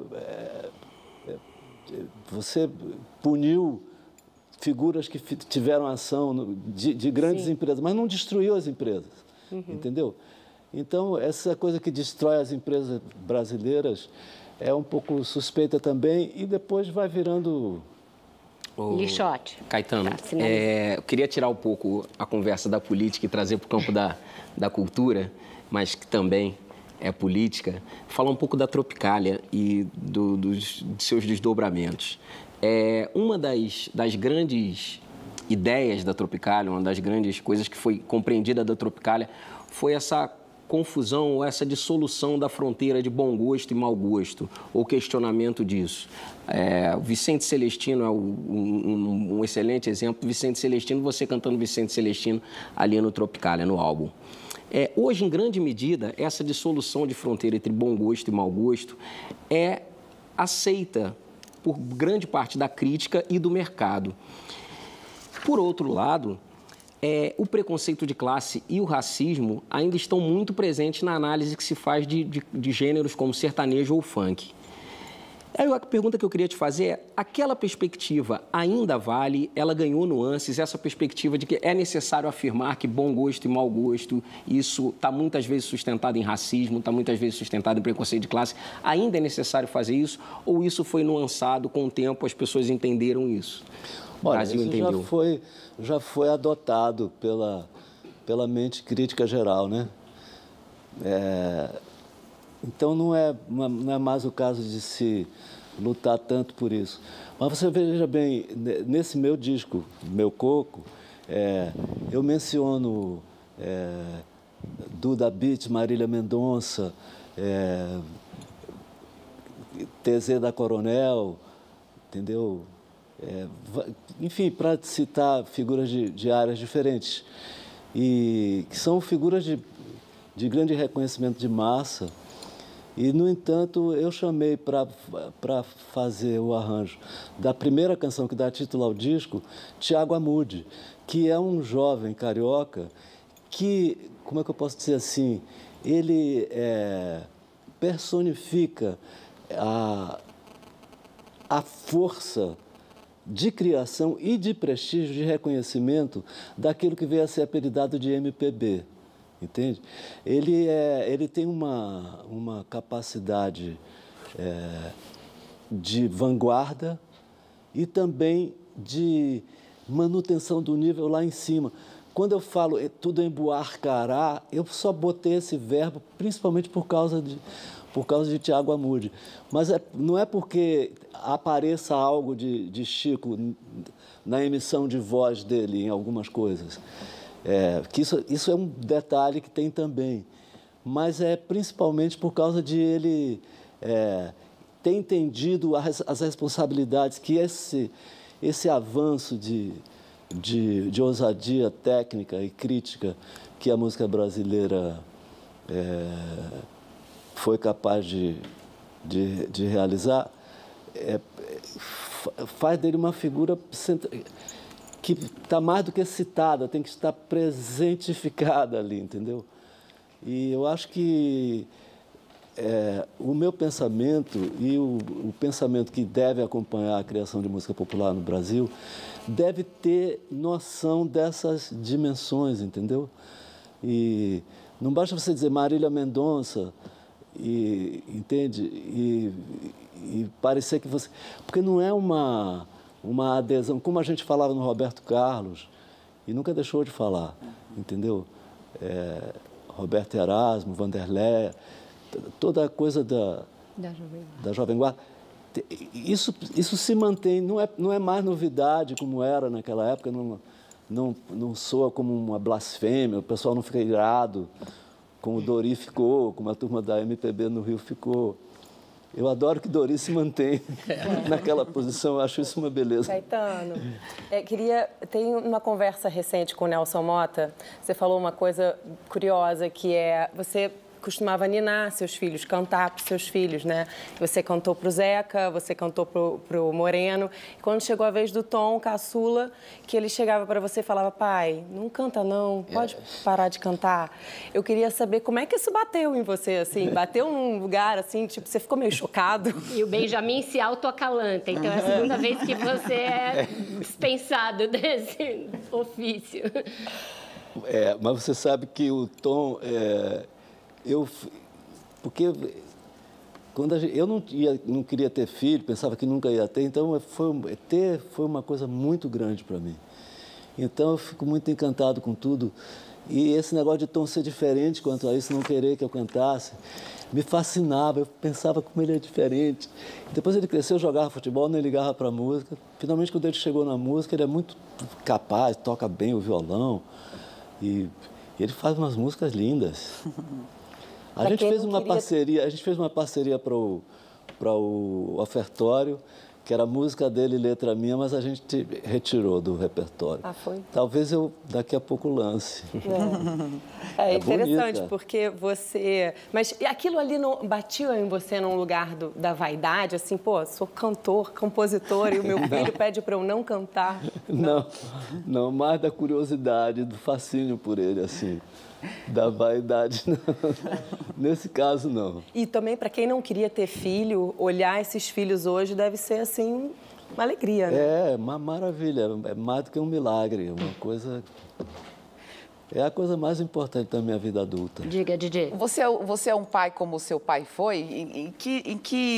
puniu figuras que tiveram ação de grandes empresas, mas não destruiu as empresas, entendeu? Então, essa coisa que destrói as empresas brasileiras é um pouco suspeita também e depois vai virando... Lixote. Caetano, eu queria tirar um pouco a conversa da política e trazer para o campo da cultura, mas que também é política, falar um pouco da Tropicália e de seus desdobramentos. Uma das grandes ideias da Tropicália, uma das grandes coisas que foi compreendida da Tropicália foi essa confusão ou essa dissolução da fronteira de bom gosto e mau gosto, ou questionamento disso. Vicente Celestino é um excelente exemplo. Vicente Celestino, você cantando Vicente Celestino ali no Tropicália, no álbum. Hoje, em grande medida, essa dissolução de fronteira entre bom gosto e mau gosto é aceita por grande parte da crítica e do mercado. Por outro lado, o preconceito de classe e o racismo ainda estão muito presentes na análise que se faz de gêneros como sertanejo ou funk. Aí a pergunta que eu queria te fazer é, aquela perspectiva ainda vale? Ela ganhou nuances, essa perspectiva de que é necessário afirmar que bom gosto e mau gosto, isso está muitas vezes sustentado em racismo, está muitas vezes sustentado em preconceito de classe, ainda é necessário fazer isso? Ou isso foi nuançado com o tempo, as pessoas entenderam isso? Olha, isso entendeu. Já foi adotado pela mente crítica geral, né? Então, não é mais o caso de se lutar tanto por isso. Mas você veja bem, nesse meu disco, Meu Coco, eu menciono Duda Beat, Marília Mendonça, TZ da Coronel, entendeu? Enfim, para citar figuras de áreas diferentes, e que são figuras de grande reconhecimento de massa. E, no entanto, eu chamei para fazer o arranjo da primeira canção que dá título ao disco, Tiago Amude, que é um jovem carioca que, como é que eu posso dizer assim, ele personifica a força de criação e de prestígio, de reconhecimento daquilo que veio a ser apelidado de MPB, entende? Ele tem uma capacidade de vanguarda e também de manutenção do nível lá em cima. Quando eu falo tudo embuarcará, eu só botei esse verbo principalmente por causa de Tiago Amude. Mas não é porque apareça algo de Chico na emissão de voz dele em algumas coisas. Que isso é um detalhe que tem também. Mas é principalmente por causa de ele ter entendido as responsabilidades que esse avanço de ousadia técnica e crítica que a música brasileira foi capaz de realizar, faz dele uma figura que está mais do que citada, tem que estar presentificada ali, entendeu? E eu acho que o meu pensamento e o pensamento que deve acompanhar a criação de música popular no Brasil deve ter noção dessas dimensões, entendeu? E não basta você dizer Marília Mendonça, entende? E parecer que você... Porque não é uma adesão, como a gente falava no Roberto Carlos, e nunca deixou de falar, entendeu? Roberto Erasmo, Vanderlé, toda a coisa da Jovem Guarda. Isso se mantém, não é mais novidade como era naquela época, não soa como uma blasfêmia, o pessoal não fica irado, como o Dori ficou, como a turma da MPB no Rio ficou. Eu adoro que Dori se mantém naquela posição, eu acho isso uma beleza. Caetano, tem uma conversa recente com o Nelson Motta, você falou uma coisa curiosa, que você costumava ninar seus filhos, cantar para os seus filhos, né? Você cantou para o Zeca, você cantou para o Moreno. E quando chegou a vez do Tom, caçula, que ele chegava para você e falava, pai, não canta não, pode parar de cantar. Eu queria saber como é que isso bateu em você, assim, bateu num lugar, assim, tipo, você ficou meio chocado? E o Benjamin se autoacalanta, então é a segunda vez que você é dispensado desse ofício. Mas você sabe que o Tom... Porque quando eu não queria ter filho, pensava que nunca ia ter, então foi uma coisa muito grande para mim. Então eu fico muito encantado com tudo. E esse negócio de Tom ser diferente quanto a isso, não querer que eu cantasse, me fascinava, eu pensava como ele é diferente. Depois ele cresceu, jogava futebol, nem ligava para a música. Finalmente, quando ele chegou na música, ele é muito capaz, toca bem o violão e ele faz umas músicas lindas. A gente fez uma parceria para o Ofertório, que era música dele e letra minha, mas a gente retirou do repertório. Foi? Talvez eu daqui a pouco lance. É interessante, bonita. Porque você... Mas aquilo ali não batiu em você num lugar da vaidade, assim, pô, sou cantor, compositor, e o meu filho pede para eu não cantar? Não, mais da curiosidade, do fascínio por ele, assim. Da vaidade, não. Nesse caso, não. E também, para quem não queria ter filho, olhar esses filhos hoje deve ser, assim, uma alegria, né? É uma maravilha, é mais do que um milagre, uma coisa... É a coisa mais importante da minha vida adulta. Diga, Didi. Você é um pai como o seu pai foi? Em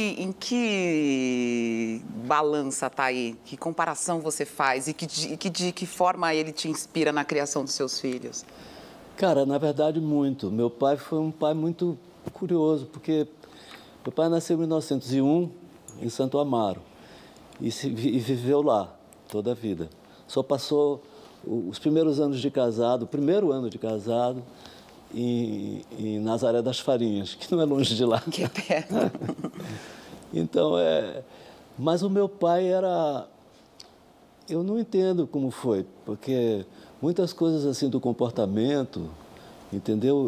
que balança está aí? Que comparação você faz? E de que forma ele te inspira na criação dos seus filhos? Cara, na verdade, muito. Meu pai foi um pai muito curioso, porque meu pai nasceu em 1901, em Santo Amaro, e viveu lá toda a vida. Só passou os primeiros anos de casado, o primeiro ano de casado, em Nazaré das Farinhas, que não é longe de lá. Que é perto. Então, mas o meu pai era... Eu não entendo como foi, porque muitas coisas assim do comportamento, entendeu?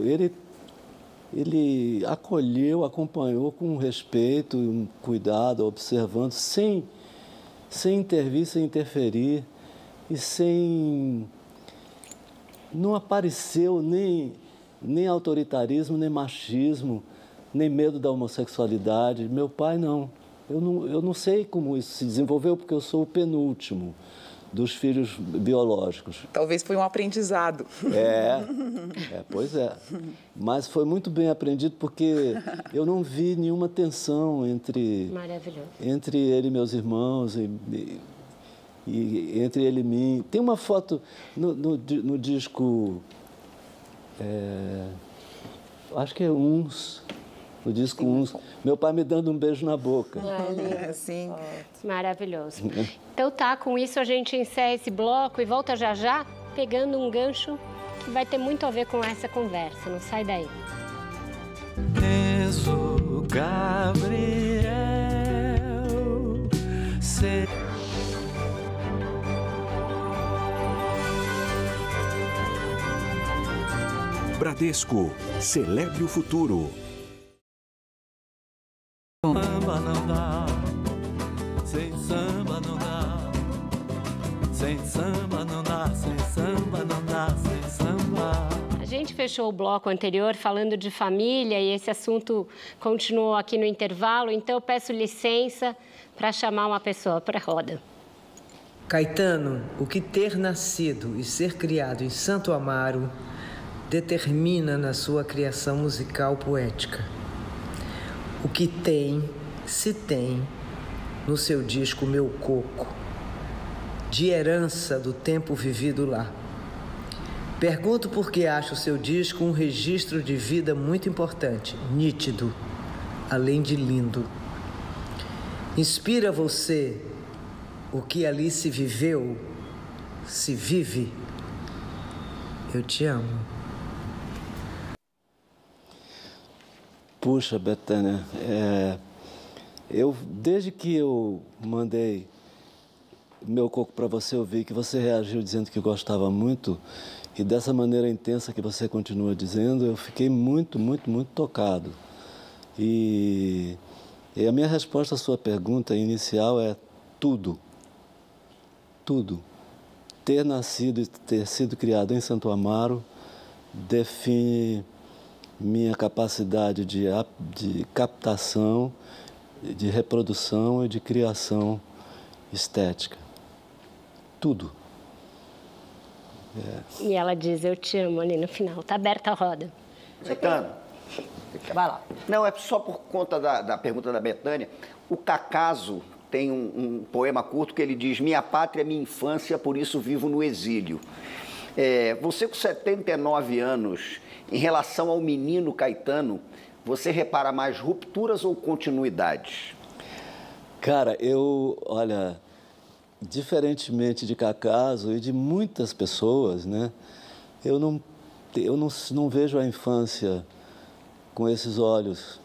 Ele acolheu, acompanhou com respeito, um cuidado, observando, sem intervir, sem interferir e não apareceu nem autoritarismo, nem machismo, nem medo da homossexualidade. Meu pai não. eu não sei como isso se desenvolveu, porque eu sou o penúltimo dos filhos biológicos. Talvez foi um aprendizado. Pois é. Mas foi muito bem aprendido, porque eu não vi nenhuma tensão entre ele e meus irmãos, e entre ele e mim. Tem uma foto no disco, acho que é Uns, no disco Uns, meu pai me dando um beijo na boca. Sim. Maravilhoso. Então tá, com isso a gente encerra esse bloco e volta já já, pegando um gancho que vai ter muito a ver com essa conversa. Não sai daí. Enzo Gabriel, Bradesco, celebre o futuro. Samba não dá, sem samba não dá, sem samba não dá, sem samba não dá, sem samba. A gente fechou o bloco anterior falando de família e esse assunto continuou aqui no intervalo, então eu peço licença para chamar uma pessoa para a roda. Caetano, o que ter nascido e ser criado em Santo Amaro determina na sua criação musical poética. O que tem, se tem, no seu disco Meu Coco, de herança do tempo vivido lá. Pergunto porque acho o seu disco um registro de vida muito importante, nítido, além de lindo. Inspira você o que ali se viveu, se vive. Eu te amo. Puxa, Bethânia, desde que eu mandei Meu Coco para você ouvir, que você reagiu dizendo que gostava muito, e dessa maneira intensa que você continua dizendo, eu fiquei muito, muito, muito tocado. E a minha resposta à sua pergunta inicial é tudo. Tudo. Ter nascido e ter sido criado em Santo Amaro define minha capacidade de captação, de reprodução e de criação estética. Tudo. E ela diz, eu te amo ali no final. Está aberta a roda. Caetano, vai lá. Não, é só por conta da pergunta da Bethânia. O Cacaso tem um poema curto que ele diz: minha pátria é minha infância, por isso vivo no exílio. Você com 79 anos, em relação ao menino Caetano, você repara mais rupturas ou continuidades? Cara, olha, diferentemente de Cacaso e de muitas pessoas, né, eu não vejo a infância com esses olhos.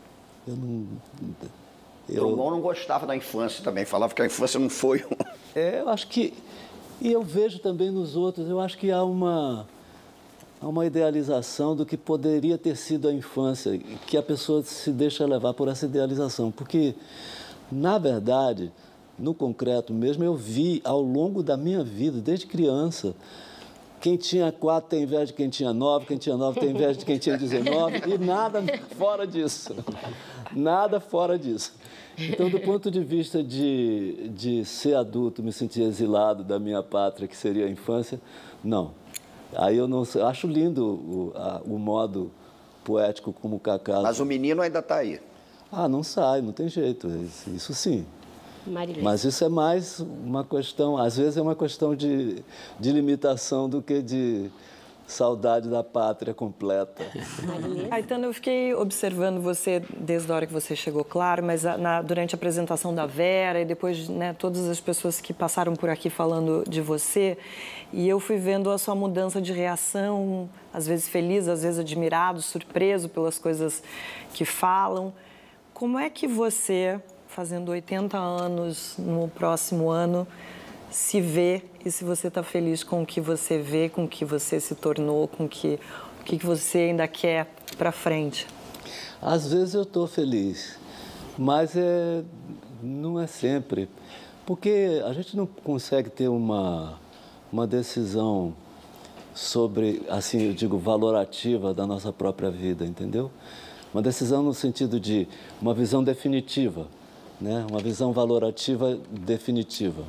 Meu irmão não gostava da infância também, falava que a infância não foi. Eu acho que... E eu vejo também nos outros, eu acho que há uma idealização do que poderia ter sido a infância, que a pessoa se deixa levar por essa idealização. Porque, na verdade, no concreto mesmo, eu vi ao longo da minha vida, desde criança, quem tinha 4 tem inveja de quem tinha 9, quem tinha 9 tem inveja de quem tinha 19, e nada fora disso. Nada fora disso. Então, do ponto de vista de ser adulto, me sentir exilado da minha pátria, que seria a infância, não. Aí eu não sei, acho lindo o modo poético como o Cacaso. Mas o menino ainda está aí. Não sai, não tem jeito, isso sim. Marilene. Mas isso é mais uma questão, às vezes é uma questão de limitação do que de saudade da pátria completa. Caetano, eu fiquei observando você desde a hora que você chegou, claro, mas durante a apresentação da Vera e depois, né, todas as pessoas que passaram por aqui falando de você, e eu fui vendo a sua mudança de reação, às vezes feliz, às vezes admirado, surpreso pelas coisas que falam. Como é que você, fazendo 80 anos no próximo ano, se vê e se você está feliz com o que você vê, com o que você se tornou, com o que você ainda quer para frente? Às vezes eu estou feliz, mas não é sempre, porque a gente não consegue ter uma decisão sobre, assim, eu digo, valorativa da nossa própria vida, entendeu? Uma decisão no sentido de uma visão definitiva. né? Uma visão valorativa definitiva.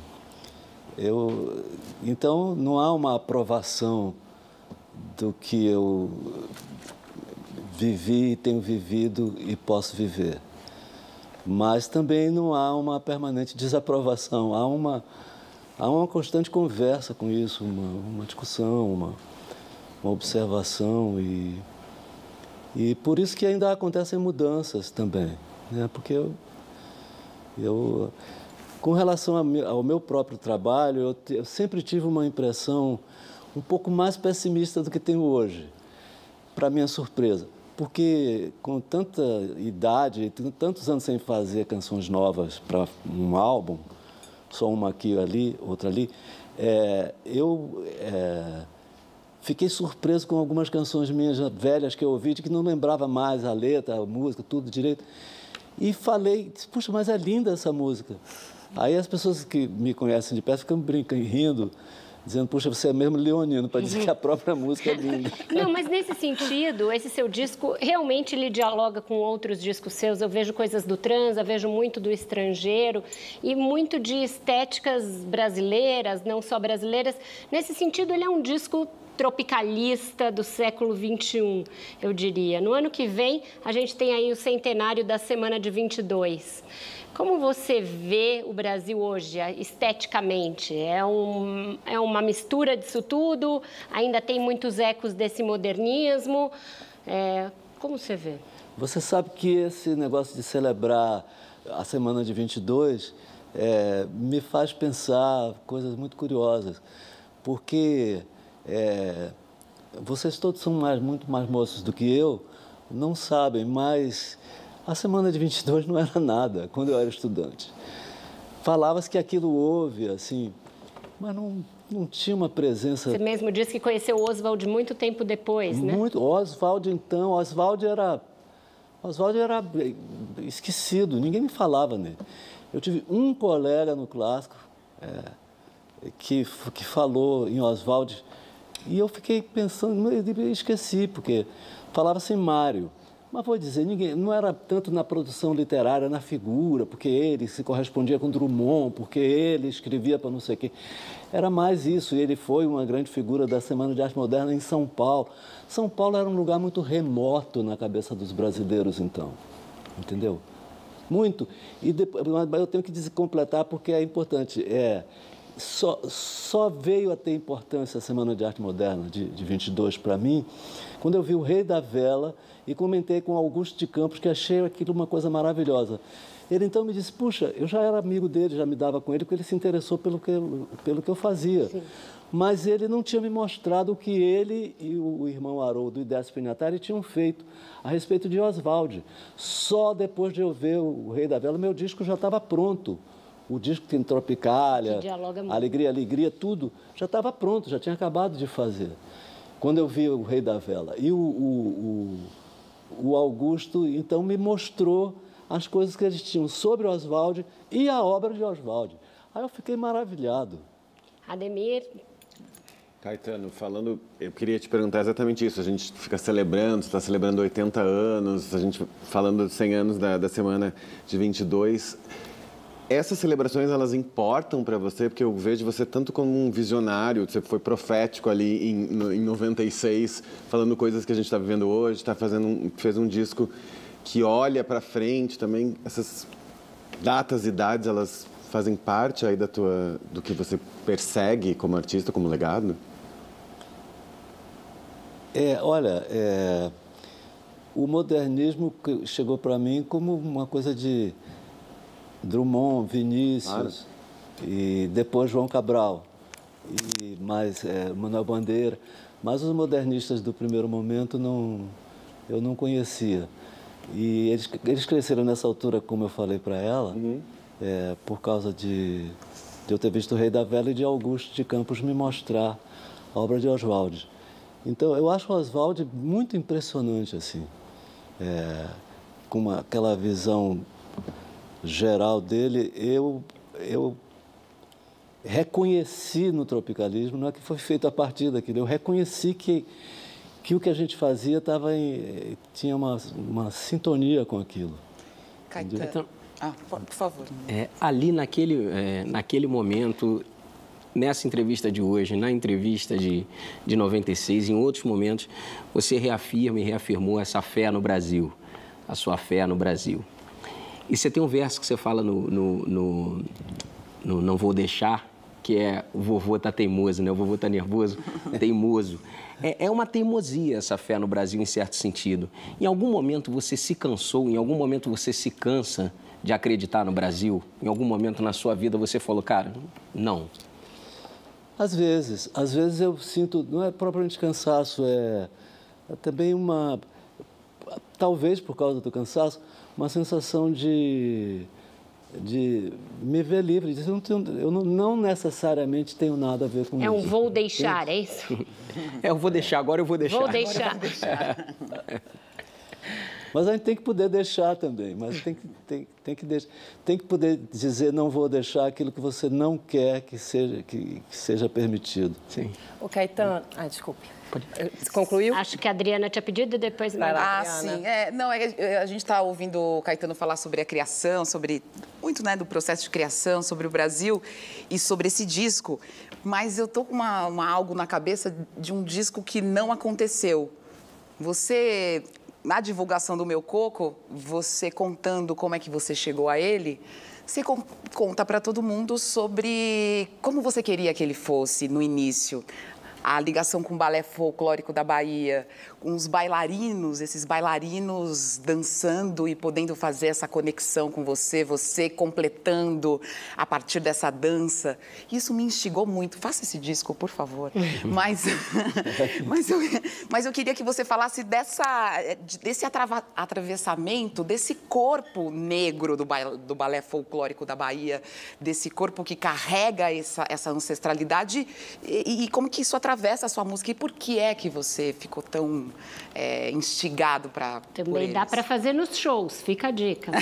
Então, não há uma aprovação do que eu vivi, tenho vivido e posso viver. Mas também não há uma permanente desaprovação, há uma constante conversa com isso, uma discussão, uma observação e por isso que ainda acontecem mudanças também, né? Porque com relação ao meu próprio trabalho, eu sempre tive uma impressão um pouco mais pessimista do que tenho hoje, para minha surpresa. Porque com tanta idade, tantos anos sem fazer canções novas para um álbum, só uma aqui, ali, outra ali, eu fiquei surpreso com algumas canções minhas velhas que eu ouvi, de que não lembrava mais a letra, a música, tudo direito. E falei, puxa, mas é linda essa música. Aí as pessoas que me conhecem de perto ficam brincando, rindo, dizendo, puxa, você é mesmo leonino, para dizer que a própria música é linda. Não, mas nesse sentido, esse seu disco realmente ele dialoga com outros discos seus. Eu vejo coisas do Transa, vejo muito do Estrangeiro e muito de estéticas brasileiras, não só brasileiras. Nesse sentido, ele é um disco tropicalista do século XXI, eu diria. No ano que vem, a gente tem aí o centenário da Semana de 22. Como você vê o Brasil hoje, esteticamente? É uma mistura disso tudo? Ainda tem muitos ecos desse modernismo? Como você vê? Você sabe que esse negócio de celebrar a Semana de 22 me faz pensar coisas muito curiosas, porque vocês todos são muito mais moços do que eu, não sabem, mas a Semana de 22 não era nada quando eu era estudante. Falava-se que aquilo houve, assim, mas não tinha uma presença... Você mesmo disse que conheceu o Oswald muito tempo depois, né? Oswald era esquecido, ninguém me falava nele. Eu tive um colega no clássico que falou em Oswald e eu fiquei pensando, eu esqueci, porque falava-se em Mário. Mas vou dizer, não era tanto na produção literária, na figura, porque ele se correspondia com Drummond, porque ele escrevia para não sei o quê. Era mais isso, ele foi uma grande figura da Semana de Arte Moderna em São Paulo. São Paulo era um lugar muito remoto na cabeça dos brasileiros, então, entendeu? Muito. E depois, mas eu tenho que completar porque é importante. Só veio a ter importância a Semana de Arte Moderna de 22 para mim, quando eu vi o Rei da Vela e comentei com Augusto de Campos que achei aquilo uma coisa maravilhosa. Ele então me disse, puxa, eu já era amigo dele, já me dava com ele, porque ele se interessou pelo que eu fazia. Sim. Mas ele não tinha me mostrado o que ele e o irmão Haroldo e Décio Pignatari tinham feito a respeito de Oswald. Só depois de eu ver o Rei da Vela, meu disco já estava pronto. O disco tem Tropicália, Alegria, tudo já estava pronto, já tinha acabado de fazer. Quando eu vi o Rei da Vela. E o Augusto, então, me mostrou as coisas que eles tinham sobre Oswald e a obra de Oswald. Aí eu fiquei maravilhado. Ademir... Caetano, eu queria te perguntar exatamente isso. A gente fica celebrando, está celebrando 80 anos, a gente falando de 100 anos da Semana de 22. Essas celebrações, elas importam para você? Porque eu vejo você tanto como um visionário, você foi profético ali em 96, falando coisas que a gente está vivendo hoje, fez um disco que olha para frente também. Essas datas e idades, elas fazem parte aí do que você persegue como artista, como legado? O modernismo chegou para mim como uma coisa de Drummond, Vinícius, e depois João Cabral, e mais Manuel Bandeira. Mas os modernistas do primeiro momento eu não conhecia. E eles cresceram nessa altura, como eu falei para ela, por causa de eu ter visto o Rei da Vela e de Augusto de Campos me mostrar a obra de Oswald. Então, eu acho o Oswald muito impressionante, assim, com aquela visão geral dele. Eu reconheci no tropicalismo, não é que foi feito a partir daquilo, eu reconheci que o que a gente fazia tinha uma sintonia com aquilo. Caetano. Por favor. Ali naquele momento, nessa entrevista de hoje, na entrevista de 96, em outros momentos, você reafirma e reafirmou essa fé no Brasil, a sua fé no Brasil. E você tem um verso que você fala no Não Vou Deixar, que é o vovô tá teimoso, né? O vovô tá nervoso, teimoso. É uma teimosia essa fé no Brasil, em certo sentido. Em algum momento você se cansou, em algum momento você se cansa de acreditar no Brasil? Em algum momento na sua vida você falou, cara, não? Às vezes eu sinto, não é propriamente cansaço, é também talvez por causa do cansaço, uma sensação de me ver livre. Eu não necessariamente tenho nada a ver com isso. É um vou deixar, é isso? Eu vou deixar, agora eu vou deixar. Vou deixar. Mas a gente tem que poder deixar também, mas tem que poder dizer não vou deixar aquilo que você não quer que seja permitido. Sim. O Caetano... desculpe. Concluiu? Acho que a Adriana tinha pedido e depois... sim. A gente está ouvindo o Caetano falar sobre a criação, sobre muito, né, do processo de criação, sobre o Brasil e sobre esse disco. Mas eu tô com algo na cabeça de um disco que não aconteceu. Você, na divulgação do Meu Coco, você contando como é que você chegou a ele, você conta para todo mundo sobre como você queria que ele fosse no início. A ligação com o Balé Folclórico da Bahia, uns bailarinos, esses bailarinos dançando e podendo fazer essa conexão com você completando a partir dessa dança. Isso me instigou muito. Faça esse disco, por favor. Mas eu queria que você falasse desse atravessamento, desse corpo negro do Balé Folclórico da Bahia, desse corpo que carrega essa ancestralidade e como que isso atravessa a sua música e por que é que você ficou tão instigado para... Também dá para fazer nos shows, fica a dica.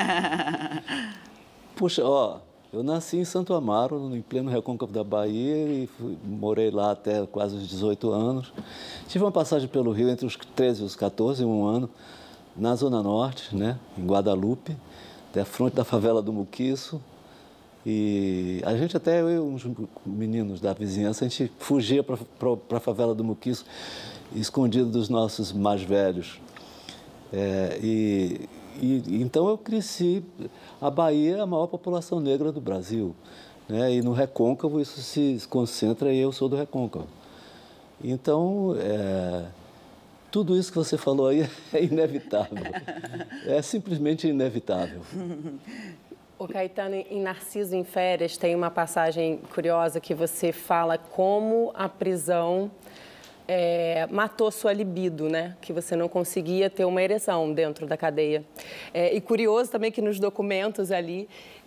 Puxa, eu nasci em Santo Amaro, em pleno Recôncavo da Bahia, e morei lá até quase os 18 anos. Tive uma passagem pelo Rio entre os 13 e os 14, um ano, na Zona Norte, né, em Guadalupe, até a fronte da favela do Muquiço. E a gente até, eu e uns meninos da vizinhança, a gente fugia para a favela do Muquiço, escondido dos nossos mais velhos. Então eu cresci, a Bahia é a maior população negra do Brasil, né? E no Recôncavo isso se concentra e eu sou do Recôncavo. Então, tudo isso que você falou aí é inevitável, é simplesmente inevitável. O Caetano, em Narciso em Férias, tem uma passagem curiosa que você fala como a prisão matou sua libido, né? Que você não conseguia ter uma ereção dentro da cadeia. E curioso também que nos documentos ali,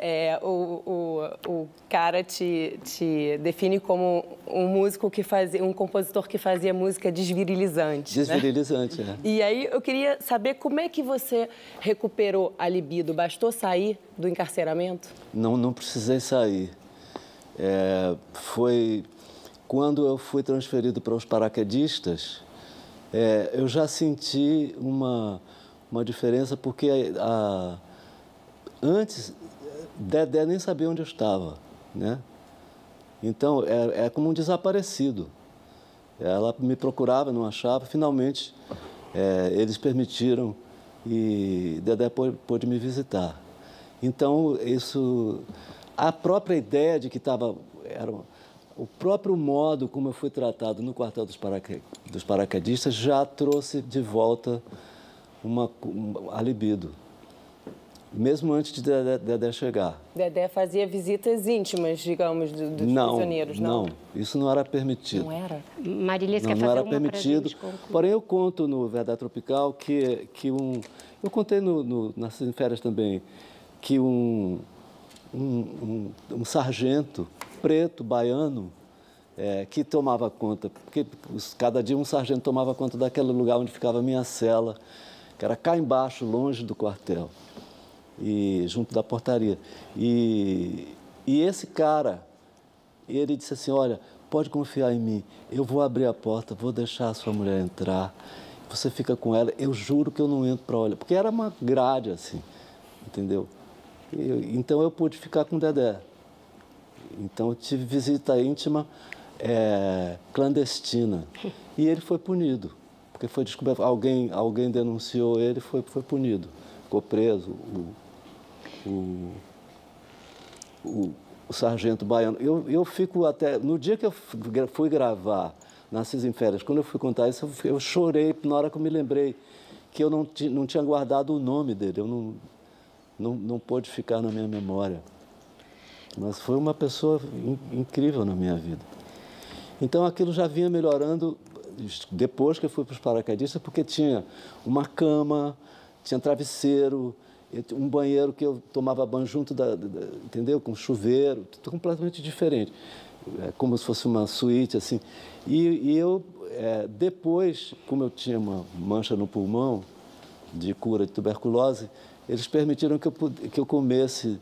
o cara te define como um músico que fazia, um compositor que fazia música desvirilizante. Desvirilizante, né? E aí eu queria saber como é que você recuperou a libido. Bastou sair do encarceramento? Não precisei sair. Foi quando eu fui transferido para os paraquedistas, eu já senti uma diferença, porque antes, Dedé nem sabia onde eu estava, né? Então, é como um desaparecido. Ela me procurava, não achava, finalmente eles permitiram e Dedé pôde me visitar. Então, a própria ideia de que o próprio modo como eu fui tratado no quartel dos paraquedistas já trouxe de volta a libido, mesmo antes de Dedé chegar. Dedé fazia visitas íntimas, digamos, dos prisioneiros, não? Não, isso não era permitido. Não era? Marília, quer fazer não era uma permitido. Porém, eu conto no Verdade Tropical eu contei nas Férias também, que um sargento preto, baiano, que tomava conta, porque cada dia um sargento tomava conta daquele lugar onde ficava a minha cela, que era cá embaixo, longe do quartel, e junto da portaria. E esse cara, ele disse assim, olha, pode confiar em mim, eu vou abrir a porta, vou deixar a sua mulher entrar, você fica com ela, eu juro que eu não entro para olhar, porque era uma grade assim, entendeu? Então eu pude ficar com o Dedé. Então eu tive visita íntima clandestina. E ele foi punido, porque foi descoberto, alguém denunciou ele, foi punido. Ficou preso. O sargento baiano. Eu fico até... No dia que eu fui gravar Narciso em Férias, quando eu fui contar isso, eu chorei na hora que eu me lembrei que eu não tinha guardado o nome dele. Eu não pôde ficar na minha memória. Mas foi uma pessoa incrível na minha vida. Então aquilo já vinha melhorando depois que eu fui para os paraquedistas, porque tinha uma cama, tinha travesseiro, um banheiro que eu tomava banho junto entendeu? Com chuveiro, tudo completamente diferente. Como se fosse uma suíte, assim. E eu, depois, como eu tinha uma mancha no pulmão de cura de tuberculose, eles permitiram que eu comesse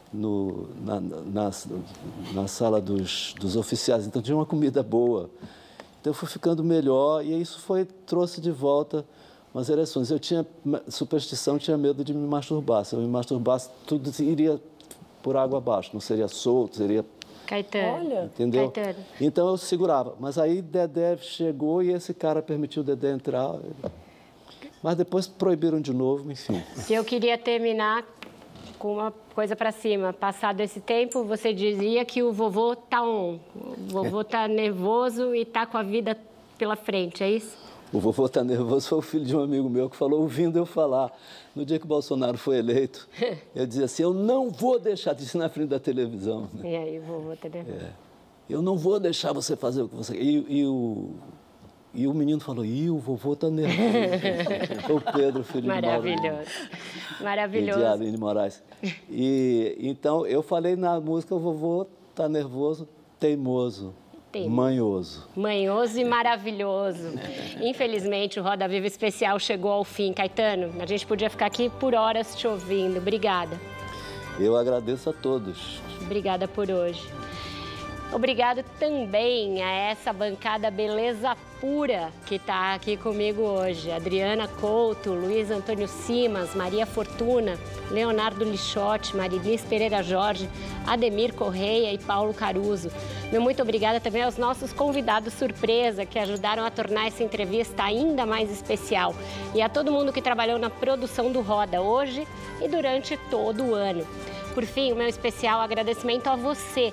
na sala dos oficiais. Então tinha uma comida boa. Então eu fui ficando melhor e isso trouxe de volta umas ereções. Eu tinha superstição, tinha medo de me masturbar. Se eu me masturbasse, tudo iria por água abaixo, não seria solto, seria... Caetano. Olha, entendeu? Caetano. Então eu segurava. Mas aí Dedé chegou e esse cara permitiu o Dedé entrar. Mas depois proibiram de novo, enfim. Eu queria terminar com uma coisa para cima. Passado esse tempo, você dizia que o vovô tá on. O vovô tá nervoso e tá com a vida pela frente, é isso? O vovô tá nervoso foi o filho de um amigo meu que falou, ouvindo eu falar. No dia que o Bolsonaro foi eleito, eu dizia assim, eu não vou deixar, disse na frente da televisão. Né? E aí o vovô tá nervoso. Eu não vou deixar você fazer o que você quer. E o menino falou, o vovô tá nervoso. Foi o Pedro, filho de Maravilhoso. Maravilhoso. De Aline Moraes. E então eu falei na música, o vovô tá nervoso, teimoso. Manhoso. Manhoso e maravilhoso. Infelizmente, o Roda Viva Especial chegou ao fim. Caetano, a gente podia ficar aqui por horas te ouvindo. Obrigada. Eu agradeço a todos. Obrigada por hoje. Obrigado também a essa bancada beleza pura que está aqui comigo hoje. Adriana Couto, Luiz Antônio Simas, Maria Fortuna, Leonardo Lixotti, Marilis Pereira Jorge, Ademir Correia e Paulo Caruso. Meu muito obrigada também aos nossos convidados surpresa que ajudaram a tornar essa entrevista ainda mais especial. E a todo mundo que trabalhou na produção do Roda hoje e durante todo o ano. Por fim, o meu especial agradecimento a você